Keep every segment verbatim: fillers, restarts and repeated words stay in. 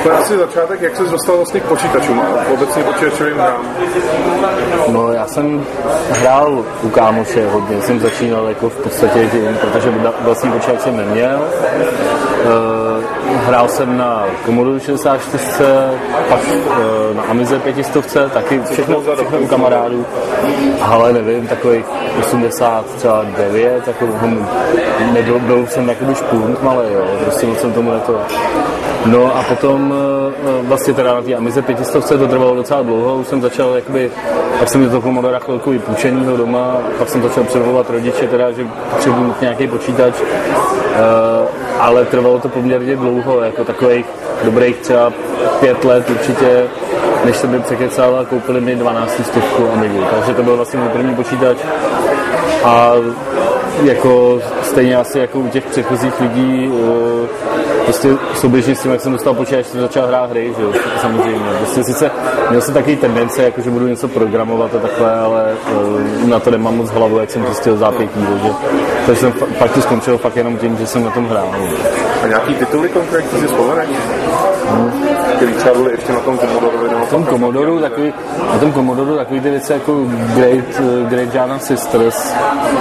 To je asi začátek, jak jsi dostal vlastně k počítačům a obecně počítačovým hrám. No já jsem hrál u kámoše hodně, jsem začínal jako v podstatě tím, protože vlastní počítač jsem neměl. Hrál jsem na Commodore šedesát čtyři, pak na Amize pětistovce, taky všechno, všechno u kamarádů. Ale nevím, takových osmdesát devět, takový, nebyl, byl jsem jakoby špunt malý, jo, prostě moc jsem tomu neto. No a potom vlastně teda na té Amize pětistovce to trvalo docela dlouho, už jsem začal jakoby, tak jsem měl toho Commodora chvilku vypůjčenýho doma, pak jsem začal předvolovat rodiče teda, že potřebuji nějaký počítač, ale trvalo to poměrně dlouho, jako takových dobrých třeba pět let určitě, než jsem mi překecal a koupili mi dvanáctistovku Amigu, takže to byl vlastně můj první počítač a jako stejně asi jako u těch předchozích lidí prostě souběžně s tím, jak jsem dostal počítač, jsem začal hrát hry, že jo, samozřejmě. Prostě sice měl jsem takový tendence, jako že budu něco programovat a takhle, ale na to nemám moc hlavu, jak jsem zjistil zápětí, takže, takže jsem pak to skončil fakt jenom tím, že jsem na tom hrál. A nějaký tituly konkrétní si vzpomeneš? Hmm. Který třeba byly ještě na tom Commodore? Na tom Commodore takový, na tom Commodore takový ty věci jako Great, Great Giana Sisters,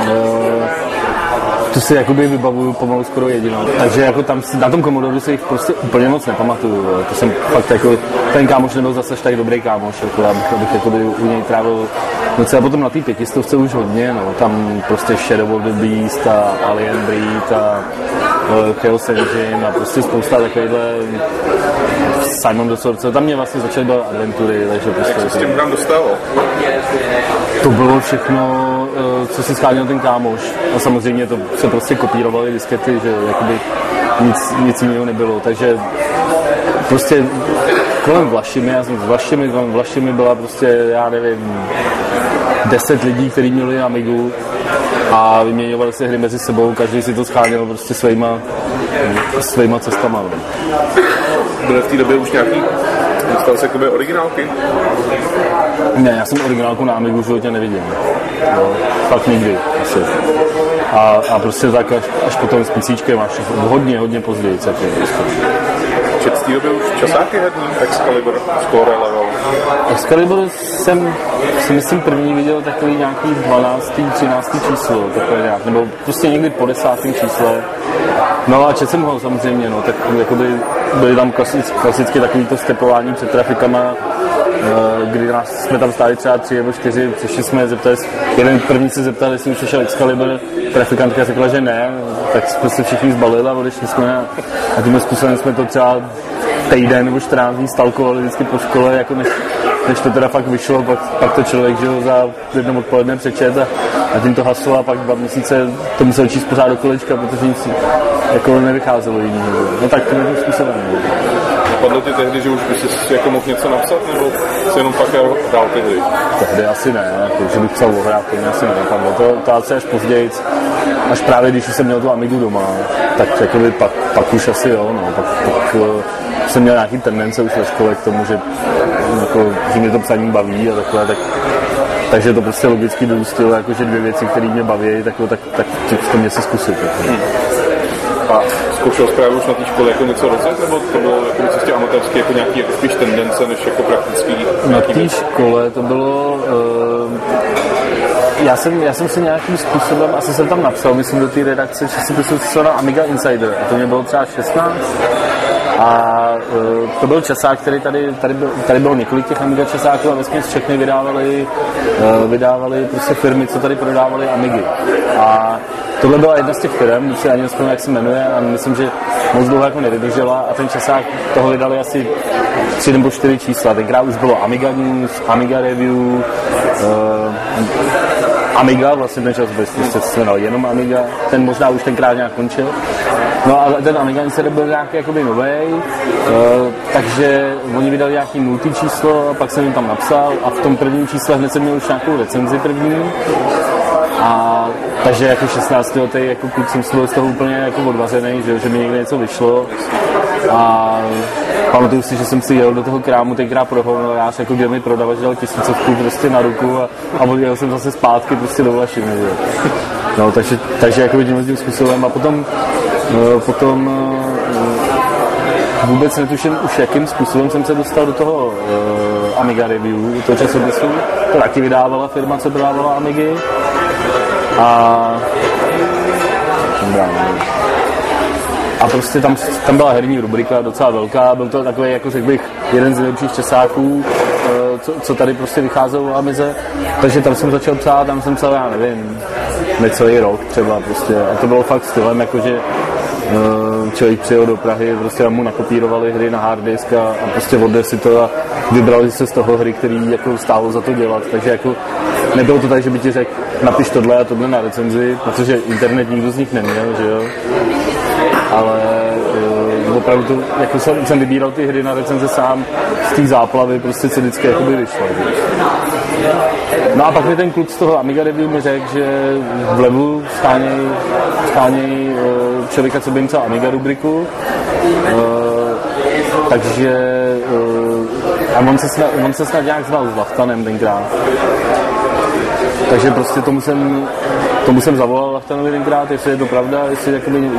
to si jakoby vybavuju pomalu skoro jedinou. Takže jako tam na tom Commodore si jich prostě úplně moc nepamatuju. To jsem fakt jako, ten kámoš nebyl zase tak dobrý kámoš, jako abych, abych jako u něj trávil noci a potom na té pětistovce už hodně, no, tam prostě Shadow of the Beast a Alien Breed a uh, Chaos Engine a prostě spousta takovýhle Simon the Sorcerer, tam mě vlastně začaly být adventury, takže prostě... Jak se s tím tam dostalo? To bylo všechno, co si scháněl ten kámoš a samozřejmě to se prostě kopírovaly diskety, že jakoby nic, nic jiného nebylo, takže prostě kolem Vlašimi, já jsem s Vlašimi, kolem Vlašimi byla prostě, já nevím, deset lidí, kteří měli Amigu a vyměňovali si hry mezi sebou, každý si to scháněl prostě svýma, svýma cestama. Byly v té době už nějaký, dostal se k tobě originálky? Ne, já jsem originálku na Amigu v životě neviděl. No, fakt nikdy asi. A, a prostě tak až, až potom s písíčkem až hodně, hodně později. Čet z té doby už časáky herní? Excalibur, Score Level? Excalibur jsem si myslím první viděl takový nějaký dvanáctý, třináctý číslo, takové nějak, nebo prostě někdy po desátém čísle. No a čet jsem ho samozřejmě, no, tak jakoby byly tam klasicky, klasicky takovýto stepování před trafikama, kdy nás, jsme tam stáli třeba tři nebo čtyři, přišli jsme, zeptali, jeden první se zeptal, jestli už přišel Excalibur, trafikantka řekla, že ne, tak jsme se všichni zbalili a odešli jsme a, a tímhle způsobem jsme to třeba týden nebo čtrnáct dní stalkovali vždycky po škole, jako než, než to teda fakt vyšlo, pak, pak to člověk, že ho za jednom odpoledne přečet a, a tím to haslo a pak dva měsíce to musel číst pořád do kolečka, protože nic jako nevycházelo jiného. No tak to je způsobem. Napadlo ti tehdy, že už by si jako mohl něco napsat, nebo si jenom pak dál ty hry? Tehdy asi ne, jako, že bych psal o hrách, to mě asi nenapadlo. To, to asi až později, až právě když jsem měl tu Amigu doma, tak jakoby pak, pak už asi jo, no, pak, pak jsem měl nějaký tendence už ve škole k tomu, že, jako, že mě to psaní baví a takhle, tak, takže to prostě logicky vyústilo, jakože dvě věci, které mě baví, tak, tak, tak to mě si zkusit. Tak, hmm. A zkoušel jsi právě už na té škole jako něco rozjet, nebo to bylo jako čistě amatérsky, jako nějaký jako spíš tendence, než jako praktický? Na té škole to bylo... Uh, já, jsem, já jsem si nějakým způsobem, asi jsem tam napsal, myslím do té redakce časopisu, co na Amiga Insider, a to mě bylo třeba šestnáct. A uh, to byl časák, který tady, tady, byl, tady bylo několik těch Amiga časáků a vlastně všechny vydávali, uh, vydávali prostě firmy, co tady prodávali Amigy. A tohle byla jedna z těch firm, už si ani nespomínám, jak se jmenuje, a myslím, že moc dlouho jako nevydržela a ten časák toho vydali asi tři nebo čtyři čísla. Tenkrát už bylo Amiga News, Amiga Review, uh, Amiga, vlastně ten čas bez, prostě se jmenoval jenom Amiga, ten možná už tenkrát nějak končil. No a ten Amiga Insider byl nějaký jakoby novej, uh, takže oni vydali nějaký multičíslo a pak jsem jim tam napsal a v tom prvním čísle hned jsem měl už nějakou recenzi první. A takže jako šestnáctiletý jako kluk jsem z toho úplně jako odvařený, že, že mi někde něco vyšlo. A pamatuju si, že jsem si jel do toho krámu tenkrát pro honorář, jako kde mi prodavač dal tisícovku prostě na ruku a, a odjel jsem zase zpátky prostě do Vlašimi. No, takže, takže jako tím tím způsobem a potom, no, potom vůbec netuším už jakým způsobem jsem se dostal do toho uh, Amiga Review, do toho časopisu. To taky vydávala firma, co prodávala Amigy. A A prostě tam, tam byla herní rubrika docela velká, byl to takový, jako řekl bych, jeden z nejlepších časáků, co, co tady prostě vycházelo v Amize, takže tam jsem začal psát, tam jsem psal, já nevím, necelý rok třeba prostě, a to bylo fakt stylem, jakože člověk přijel do Prahy, prostě mu nakopírovali hry na hard disk a, a prostě odnes si to a vybrali se z toho hry, který jako stálo za to dělat, takže jako nebylo to tak, že by ti řekl, napiš tohle a tohle na recenzi, protože internet nikdo z nich neměl, že jo. Ale uh, opravdu to, jako jsem, jsem vybíral ty hry na recenze sám z té záplavy, prostě co vždycky jakoby vyšlo. No a pak mi ten kluk z toho Amiga Review mi řekl, že v levu scháněj, scháněj uh, člověka, co by jim psal Amiga rubriku, uh, takže uh, a on se, snad, on se snad nějak znal s Lachtanem tenkrát. Takže prostě tomu jsem, tomu jsem zavolal Lachtanovi tenkrát, jestli je to pravda, jestli jakoby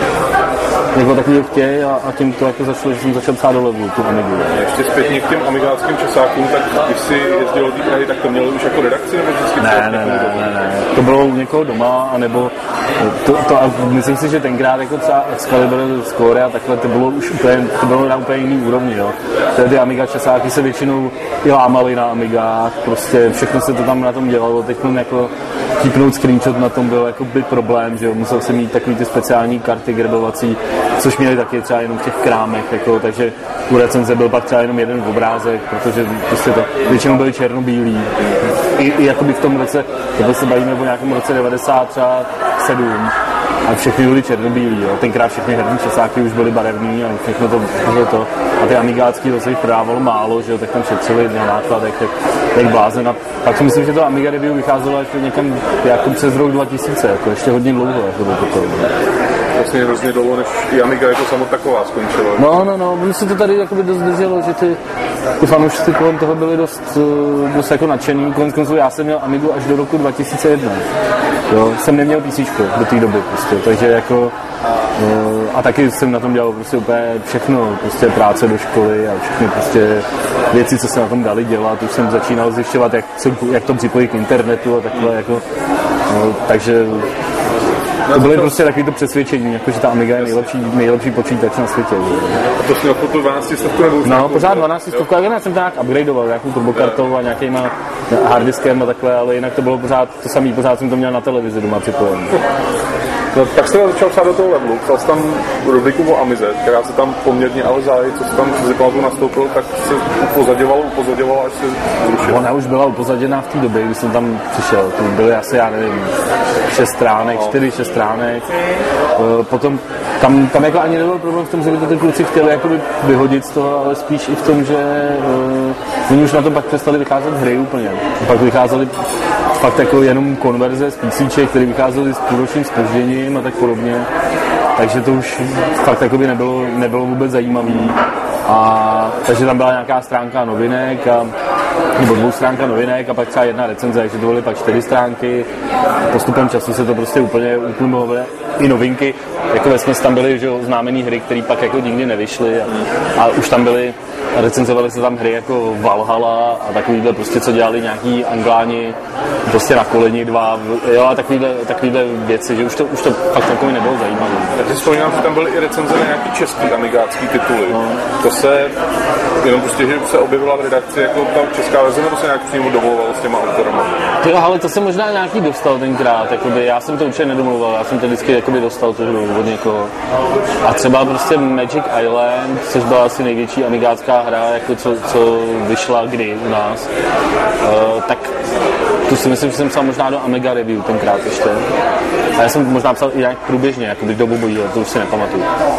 někoho takového chtějí a, a tím to jako začalo, že jsem začal psát do levelu, tu Amigu. Ještě zpětně k těm amigáckým časákům, tak když si jezdil do té Prahy, tak to mělo už jako redakci, nebo vždycky ne, ne, ne, ne, ne, to bylo u někoho doma, anebo to, to, a myslím si, že tenkrát jako třeba Excalibur, Score a takhle, to bylo už úplně, to bylo na úplně jiný úrovni, jo. Ty Amiga časáky se většinou i lámaly na Amigách, prostě všechno se to tam na tom dělalo, teď jako típnout screenshot na tom byl jako by problém, že jo, musel jsem mít takový ty speciální karty grabovací, což měli taky třeba jenom v těch krámech, jako, takže u recenze byl pak třeba jenom jeden obrázek, protože prostě to většinou byly černobílí. I, i jakoby v tom roce, to se bavíme o nějakém roce devadesát sedm a všechny byly černobílí, jo. Tenkrát všechny herní časáky už byly barevný a všechno to bylo to. A ty amigácký to se jich prodávalo málo, že jo, tak tam šetřili na nákladech, tak, tak blázen. A pak si myslím, že to Amiga Review vycházelo ještě někam jako přes rok dva tisíce, jako ještě hodně dlouho, jako do toho. Vlastně hrozně dlouho, než i Amiga jako samo taková skončila. No, no, no, mně se to tady jakoby dost drželo, že ty, ty fanoušci kolem toho byli dost, dost jako nadšený. Konec konců já jsem měl Amigu až do roku dva tisíce jedna. Jo, jsem neměl písíčko do té doby prostě, takže jako a taky jsem na tom dělal prostě úplně všechno, prostě práce do školy a všechny prostě věci, co se na tom dali dělat. Už jsem začínal zjišťovat, jak, jak to připojit k internetu a takhle jako, no, takže to byly prostě takový to přesvědčení, jako, že ta Amiga je nejlepší, nejlepší počítač na světě. A to jsi měl po tu dvanáctistovku nebo už? No, pořád dvanáctistovku, ale já jsem to nějak upgradeoval, nějakou turbokartou a nějakýma harddiskem a takhle, ale jinak to bylo pořád to samý, pořád jsem to měl na televizi doma připojený. No, tak jsi začal psát do toho levelu, psal jsi tam rubriku o Amize, která se tam poměrně ale zájí, co se tam si pamatuju nastoupil, tak se upozaděval, upozaděval, až se zrušil. Ona už byla upozaděná v té době, když jsem tam přišel, to byly asi, já nevím, šest stránek, no. čtyři, šest stránek, potom tam, tam jako ani nebyl problém v tom, že by to ty kluci chtěli jakoby vyhodit z toho, ale spíš i v tom, že uh, oni už na to pak přestali vycházet hry úplně, pak vycházely fakt jako jenom konverze z písíček, které vycházely s půlročním zpožděním a tak podobně. Takže to už fakt jakoby nebylo, nebylo vůbec zajímavý. A, takže tam byla nějaká stránka novinek, a, nebo dvou stránka novinek a pak třeba jedna recenze, takže to byly pak čtyři stránky. Postupem času se to prostě úplně utlumovalo. I novinky, jako vesměs tam byly že, známený hry, které pak jako nikdy nevyšly a, a už tam byly, recenzovaly se tam hry jako Valhalla a takovýhle prostě, co dělali nějaký Angláni prostě na koleni dva, jo, a takovýhle, takovýhle věci, že už to, už to fakt takový nebylo zajímavé. Tak si vzpomínám, že tam byly i recenze na nějaký český amigácký tituly. No. To se, jenom prostě, že se objevila v redakci jako ta česká verze, nebo se nějak přímo domluval s těma autorama? Jo, ale to jsem možná nějaký dostal tenkrát, jakoby, já jsem to určitě nedomluval, já jsem to vždycky jakoby dostal to od někoho. A třeba prostě Magic Island, což byla asi největší amigácká hra, jako co, co vyšla kdy u nás, uh, tak tu si myslím, že jsem psal možná do Amiga Review tenkrát ještě. A já jsem možná psal i nějak průběžně, jakoby do bobojí, to už si nepamatuju.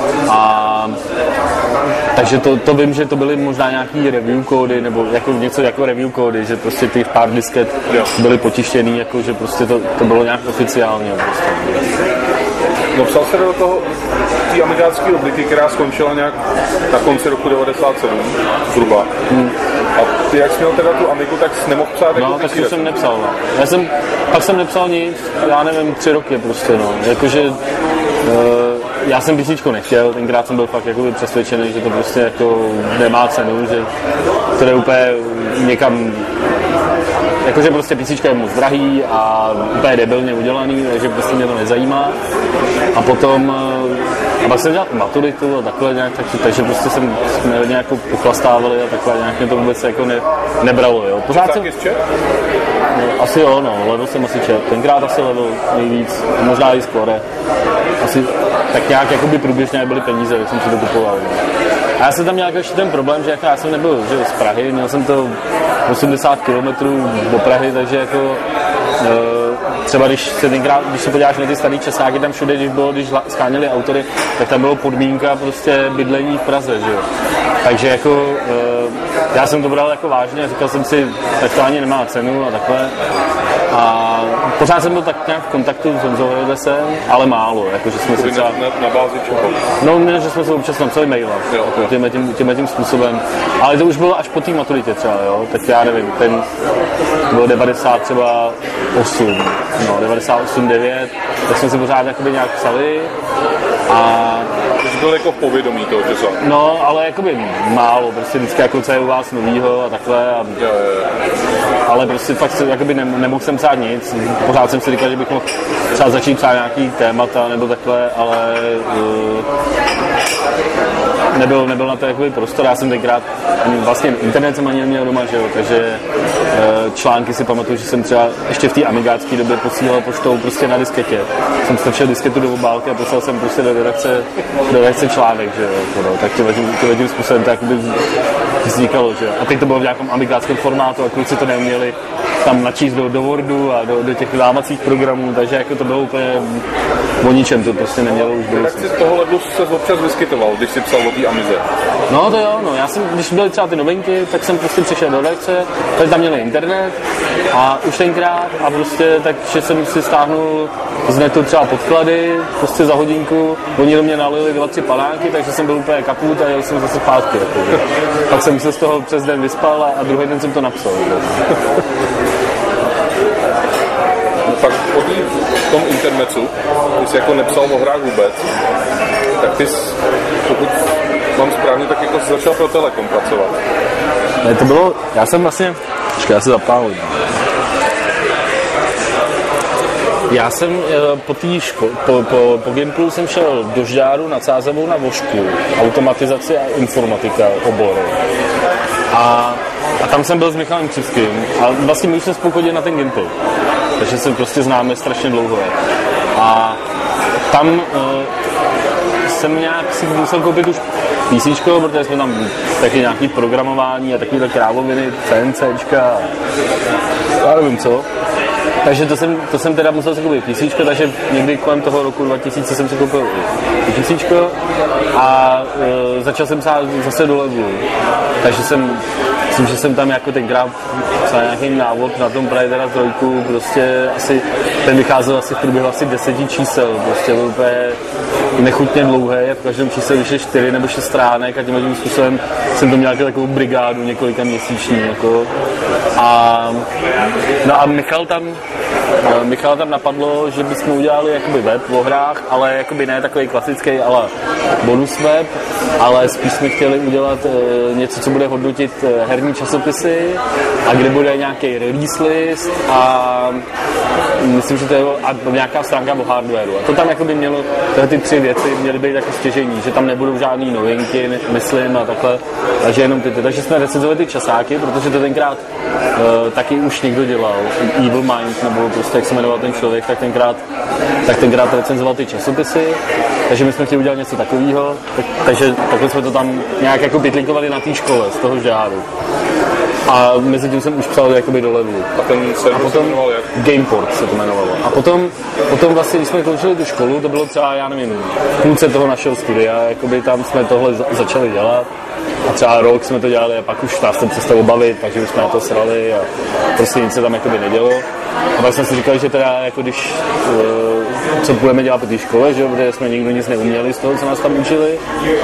A takže to, to vím, že to byly možná nějaký review kódy, nebo jako něco jako review kódy, že prostě těch pár disket byly potištěný, jako že prostě to, to bylo nějak oficiálně. Prostě. No, psal se do toho té amigácké rubriky, která skončila nějak na konci roku devadesát sedm, zhruba. Hmm. A ty, jak jsi měl teda tu Amigu, tak jsi nemohl psát? No, tak to jsem nepsal, no. Já jsem, pak jsem nepsal nic, já nevím, tři roky prostě, no. Jakože, uh, já jsem písničku nechtěl, tenkrát jsem byl fakt jakoby přesvědčený, že to prostě jako nemá cenu, že to jde úplně někam, jakože prostě písnička je moc drahý a úplně debilně udělaný, takže prostě mě to nezajímá. A potom, a pak jsem dělal maturitu a takhle nějak, tak, takže prostě jsem, jsme nějak pochlastávali a takhle nějak mě to vůbec jako ne, nebralo, jo. Pořád jsem, no, asi jo, no, level jsem asi čet, tenkrát asi level nejvíc, možná i skore. Asi tak nějak jakoby průběžně byly peníze, tak jsem si to kupoval. No. A já jsem tam měl ještě ten problém, že jako já jsem nebyl že z Prahy, měl jsem to osmdesát kilometrů do Prahy, takže jako třeba když se tenkrát, když se podíváš na ty starý časáky, tam všude, když bylo, když scháněli autory, tak tam bylo podmínka prostě bydlení v Praze, že jo. Takže jako já jsem to bral jako vážně, říkal jsem si, tak to ani nemá cenu a takhle. A pořád jsem byl tak nějak v kontaktu s Honzou Hrodesem, ale málo, jakože jsme se třeba... Na, na bázi čeho? No, ne, že jsme se občas napsali maila, jako tím, tím, tím, tím způsobem. Ale to už bylo až po té maturitě třeba, jo, tak já nevím, ten bylo devadesát třeba osm, no, devadesát osm devět, tak jsme si pořád jakoby nějak psali a... To byl jako v povědomí toho času. No, ale jakoby málo, prostě vždycky jako co je u vás novýho a takhle. A... Jo, jo, jo. Ale prostě fakt jakoby ne, nemohl jsem psát nic, pořád jsem si říkal, že bych mohl třeba začít psát nějaký témata nebo takhle, ale uh, nebyl, nebyl na to jakoby prostor, já jsem tenkrát, ani vlastně internet jsem ani neměl doma, že jo, takže uh, články si pamatuju, že jsem třeba ještě v té amigátské době posílal poštou prostě na disketě. Jsem strčil disketu do obálky a poslal jsem prostě do redakce, do redakce článek, že jo, no, tak tímhle tím způsobem to jakoby vznikalo, že jo. A teď to bylo v nějakém amigátském formátu a kluci to neuměli tam načíst do, do Wordu a do, do těch vydámacích programů, takže jako to bylo úplně o ničem, to prostě nemělo už být. Tak si z toho levelu se občas vyskytoval, když jsi psal o té Amize. No to jo, no, já jsem, když byly třeba ty novinky, tak jsem prostě přišel do redakce, tady tam měli internet a už tenkrát a prostě takže jsem si stáhnul z netu třeba podklady, prostě za hodinku, oni do mě nalili dva, tři panánky, takže jsem byl úplně kaput a jel jsem zase zpátky. Jako, pak jsem se z toho přes den vyspal a, a druhý den jsem to napsal. Pak po tý, v tom internetu, když jsi jako nepsal o hrách vůbec, tak ty jsi, pokud mám správně, tak jako jsi začal pro Telekom pracovat. Ne, to bylo, já jsem vlastně, počkej, já se zapálím. Já jsem po té ško- po, po, po Gimplu jsem šel do Žďáru na Cázavou na Vošku, automatizace a informatika obory. A, a tam jsem byl s Michalem Křivským a vlastně my už jsme spolu chodili na ten Gimpl. Takže se prostě známe strašně dlouho. A tam uh, jsem nějak si musel koupit už písíčko, protože jsme tam taky nějaký programování a takovýhle krávoviny, CNCčka a já nevím co. Takže to jsem, to jsem teda musel si koupit písíčko, takže někdy kolem toho roku dva tisíce jsem si koupil i písíčko a uh, začal jsem psát zase do levelu. Takže jsem, myslím, že jsem tam jako tenkrát psal nějaký návod na tom právě teda trojku, prostě asi, ten vycházel asi v průběhu asi deseti čísel, prostě byl úplně nechutně dlouhé, v každém čísle vyšly čtyři nebo šest stránek a tím způsobem jsem to měl jako takovou brigádu několika měsíční, jako. A, no a Michal tam, Michal tam napadlo, že bychom udělali jakoby web o hrách, ale jakoby ne takový klasický, ale bonus web, ale spíš jsme chtěli udělat e, něco, co bude hodnotit e, herní časopisy a kde bude nějaký release list a myslím, že to je a nějaká stránka o hardwareu. A to tam jakoby mělo, tyhle ty tři věci měly být jako stěžení, že tam nebudou žádný novinky, myslím, a takhle, takže jenom ty, takže jsme recenzovali ty časáky, protože to tenkrát e, taky už někdo dělal, Evil Mind, nebo prostě jak se jmenoval ten člověk, tak tenkrát, tak tenkrát recenzoval ty časopisy, takže my jsme chtěli udělat něco takového, tak, takže takhle jsme to tam nějak jako pytlinkovali na té škole z toho Žďáru. A mezi tím jsem už psal jakoby do levelu. A ten server se jmenoval jak? Gameport se to jmenovalo. A potom, potom vlastně, když jsme končili tu školu, to bylo třeba, já nevím, půlce toho našeho studia, jakoby tam jsme tohle za- začali dělat. A třeba rok jsme to dělali a pak už nás ten přestalo bavit, takže už jsme na to srali a prostě nic se tam jakoby nedělo. A pak jsme si říkali, že teda jako když, co budeme dělat po té škole, že, protože jsme nikdo nic neuměli z toho, co nás tam učili,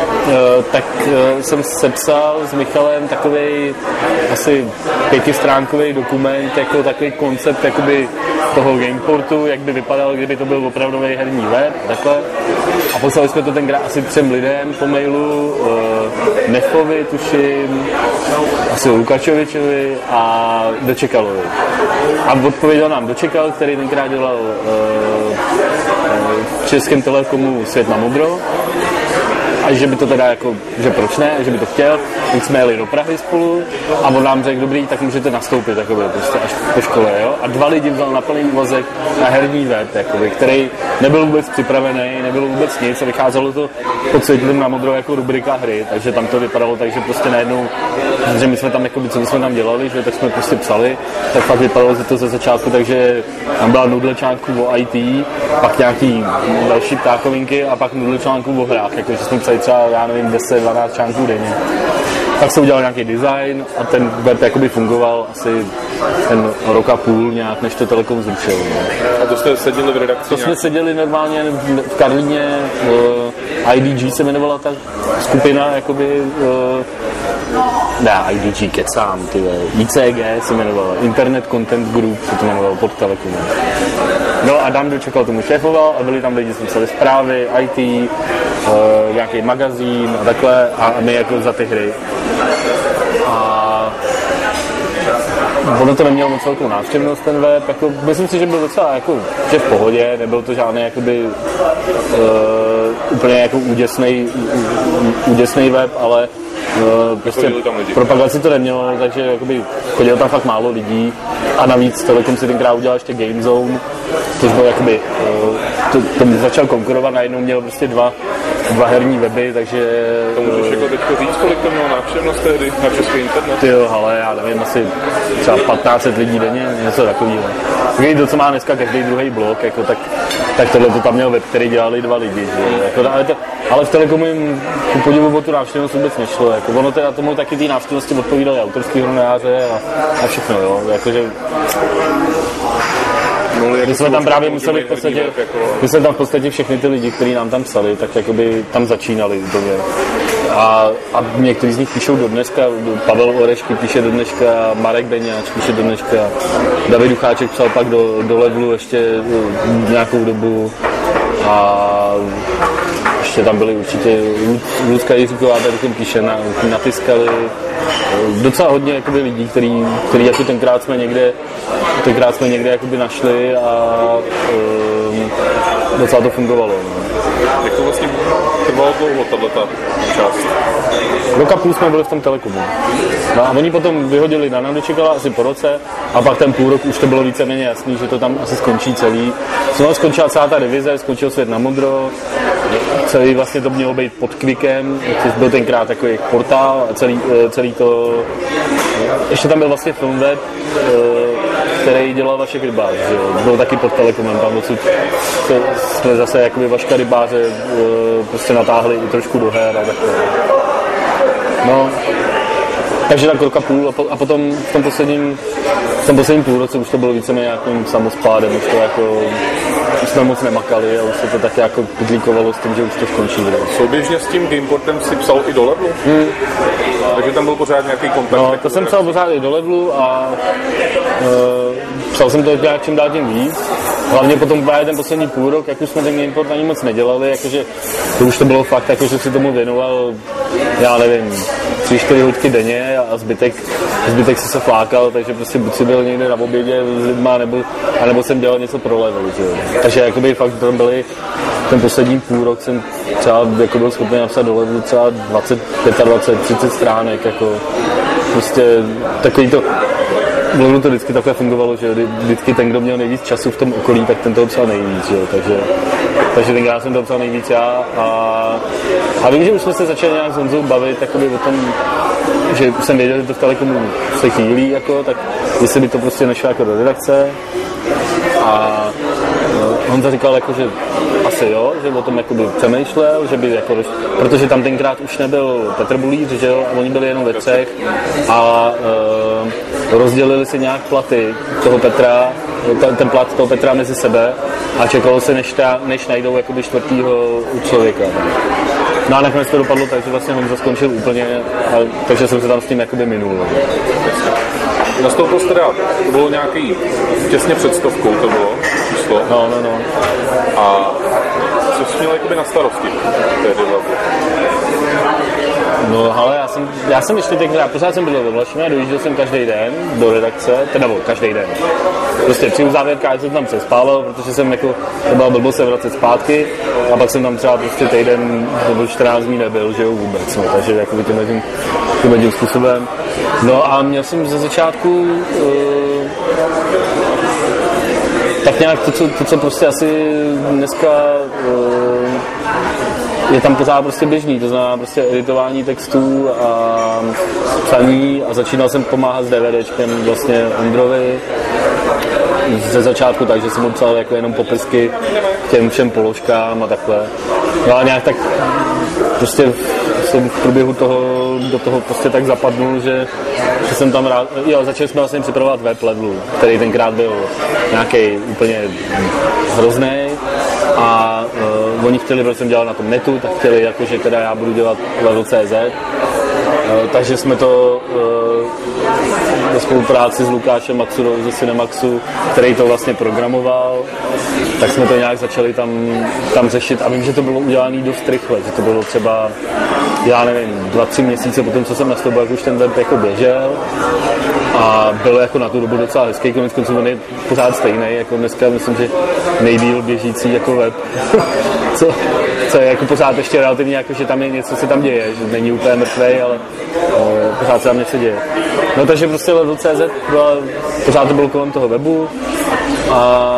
tak jsem sepsal s Michalem takovej asi pětistránkový dokument, jako takový koncept jakoby toho Gameportu, jak by vypadal, kdyby to byl opravdový herní web, takhle. A poslali jsme to tenkrát asi třem lidem po mailu, uh, Nefovi, tuším, asi Lukačovičovi a Dočekalovi. A odpověděl nám Dočekal, který tenkrát dělal uh, v Českém Telekomu Svět na modro. A že by to teda jako, že proč ne, že by to chtěl, tak jsme jeli do Prahy spolu a on nám řekl, dobrý, tak můžete nastoupit, jakoby, prostě až po škole, jo. A dva lidi vzal na plný vozek na herní web, jakoby, který nebyl vůbec připravený, nebylo vůbec nic a vycházelo to pod Světlem na modro jako rubrika hry, takže tam to vypadalo tak, že prostě najednou, že my jsme tam, jakoby, co jsme tam dělali, že tak jsme prostě psali, tak fakt vypadalo se to ze začátku, takže tam byla nudle článků o í té, pak nějaký další ptákovinky a pak nudle článků o hrách, jako, že jsme psali třeba, já nevím, deset dvanáct článků denně. Tak se udělal nějaký design a ten web jakoby fungoval asi ten rok a půl nějak, než to Telekom zrušil. A to jste seděli v redakci? To nějak? Jsme seděli normálně v Karlíně, uh, I D G se jmenovala ta skupina, jakoby, uh, ne, I D G, kecám, tyhle, I C G se jmenovala, Internet Content Group se to jmenovalo pod Telekomem. No a Adam Dočekal tomu šéfoval a byli tam lidi, co psali zprávy, í té, uh, nějaký magazín a takhle a my jako za ty hry. A ono to nemělo moc velkou návštěvnost ten web, jako, myslím si, že byl docela jako, že v pohodě, nebyl to žádný jakoby, uh, úplně jako úděsnej, úděsnej web, ale uh, prostě propagaci to nemělo, takže jakoby, chodilo tam fakt málo lidí a navíc Telekom si tenkrát udělal ještě Game Zone, což byl jakoby, uh, to, to začal konkurovat, najednou měl prostě dva dva herní weby, takže... To můžeš jako teďko říct, kolik to mělo návštěvnost tehdy na český internet? Ty jo, ale já nevím, asi třeba patnáct set lidí denně, něco takového. Když to, co má dneska každý druhý blok, jako, tak, tak tohle to tam měl web, který dělali dva lidi. Že? Jako, ale, to, ale v Telekomu jim ku podivu o tu návštěvnost vůbec nešlo. Jako, ono teda tomu taky té návštěvnosti odpovídaly autorský honoráře a, a všechno, jo. Jakože, no, my jsme tam právě museli v podstatě, my jsme tam v podstatě všechny ty lidi, kteří nám tam psali, tak jakoby tam začínali úplně. A, a někteří z nich píšou do dneska, Pavel Orešky píše do dneška, Marek Beňáč píše do dneška, David Ducháček psal pak do, do Levelu ještě nějakou dobu a ještě tam byli určitě Lucka Jiříková, tady píše, na, natiskali docela hodně jakoby, lidí, který, který jako tenkrát jsme někde tenkrát jsme někde jakoby našli a um, docela to fungovalo. No. Jak to vlastně trvalo dlouho, tato část? Rok a půl jsme byli v tom Telekomu. No a oni potom vyhodili na nám Dočekala asi po roce a pak ten půl rok už to bylo víceméně jasný, že to tam asi skončí celý. Znovu skončila celá ta divize, skončil Svět na modro, celý vlastně to mělo být pod Quickem, což byl tenkrát takový portál a celý, celý to... Ještě tam byl vlastně Filmweb, který dělal Vašek Rybář, že jo. Byl taky pod Telekomem, tam odsud jsme zase jakoby Vaška Rybáře prostě natáhli i trošku do her a takhle. No, takže tak rok a půl a, po, a potom v tom posledním, v tom posledním půlroce už to bylo víceméně nějakým samospádem, už to jako, už jsme moc nemakali a už se to tak jako podlíkovalo s tím, že už to skončí. Souběžně s tím Gameportem si psal i do Levelu? Hmm. Takže tam byl pořád nějaký kontakt? No, to jsem psal pořád i do Levelu a uh, psal jsem to nějak čím dál tím víc. Hlavně potom právě ten poslední půl rok, jak už jsme ten Gameport ani moc nedělali, jakože to už to bylo fakt, jakože si tomu věnoval, já nevím, tři čtyři hodiny denně a zbytek, zbytek si se flákal, takže prostě buď si byl někde na obědě s lidma, nebo, anebo jsem dělal něco pro Level, že? Takže jakoby fakt tam byli, ten poslední půl rok jsem třeba jako byl schopný napsat do Levelu třeba dvacet, dvacet pět, třicet stránek, jako prostě takový to, v Levelu to vždycky takhle fungovalo, že vždycky ten, kdo měl nejvíc času v tom okolí, tak ten toho psal nejvíc, jo? Takže, takže tenkrát jsem to psal nejvíc já a, a vím, že už jsme se začali nějak s Honzou bavit takový o tom, že už jsem věděl, že to v Telekomu se chýlí, jako, tak jestli by to prostě nešlo jako do redakce a Honza říkal, jako, že asi jo, že o tom jakoby přemýšlel, že by jako, protože tam tenkrát už nebyl Petr Bulíř, že jo, a oni byli jenom ve třech a e, rozdělili si nějak platy toho Petra, ten, ten plat toho Petra mezi sebe a čekalo se, než, ta, než najdou jakoby čtvrtýho člověka. No a nakonec to dopadlo tak, že vlastně Honza skončil úplně, a, takže jsem se tam s tím jakoby minul. Nastoupil jste teda, to bylo nějaký těsně před stovkou, to bylo číslo. No, no, no. A jsi měl jakoby na starosti tehdy webu? No, ale já jsem, já jsem ještě teď, já pořád jsem byl ve Vlašimi a dojížděl jsem každý den do redakce, teda nebo každý den. Prostě při uzávěrkách jsem tam přespával, protože jsem jako, to byla blbost se vracet zpátky a pak jsem tam třeba prostě týden nebo čtrnáct dní nebyl, že jo, vůbec, no, takže jakoby tímhle tím, tímhle tím způsobem. No a měl jsem ze začátku uh, tak nějak to co, to, co prostě asi dneska uh, je tam pořád prostě běžný, to znamená prostě editování textů a psaní a začínal jsem pomáhat s DVDčkem vlastně Ondrovi ze začátku, takže jsem mu psal jako jenom popisky k těm všem položkám a takhle. No a nějak tak prostě jsem v průběhu toho, do toho prostě tak zapadnul, že, že jsem tam rád, jo, začali jsme vlastně připravovat web Levelu, který tenkrát byl nějaký úplně hrozný a uh, oni chtěli, protože jsem dělal na tom netu, tak chtěli, jakože teda já budu dělat Level tečka cé zet, uh, takže jsme to uh, ve spolupráci s Lukášem Maxurou ze Cinemaxu, který to vlastně programoval, tak jsme to nějak začali tam, tam řešit a vím, že to bylo udělané dost rychle, že to bylo třeba, já nevím, dva, tři měsíce potom, co jsem nastoupil, jak už ten web jako běžel a byl jako na tu dobu docela hezký, konec konců on je pořád stejný, jako dneska myslím, že nejdýl běžící jako web, co, co je jako pořád ještě relativně, jako, že tam je něco, se tam děje, že není úplně mrtvej, ale no, pořád se tam něco děje. No takže prostě Level tečka cé zet byla, pořád to bylo kolem toho webu a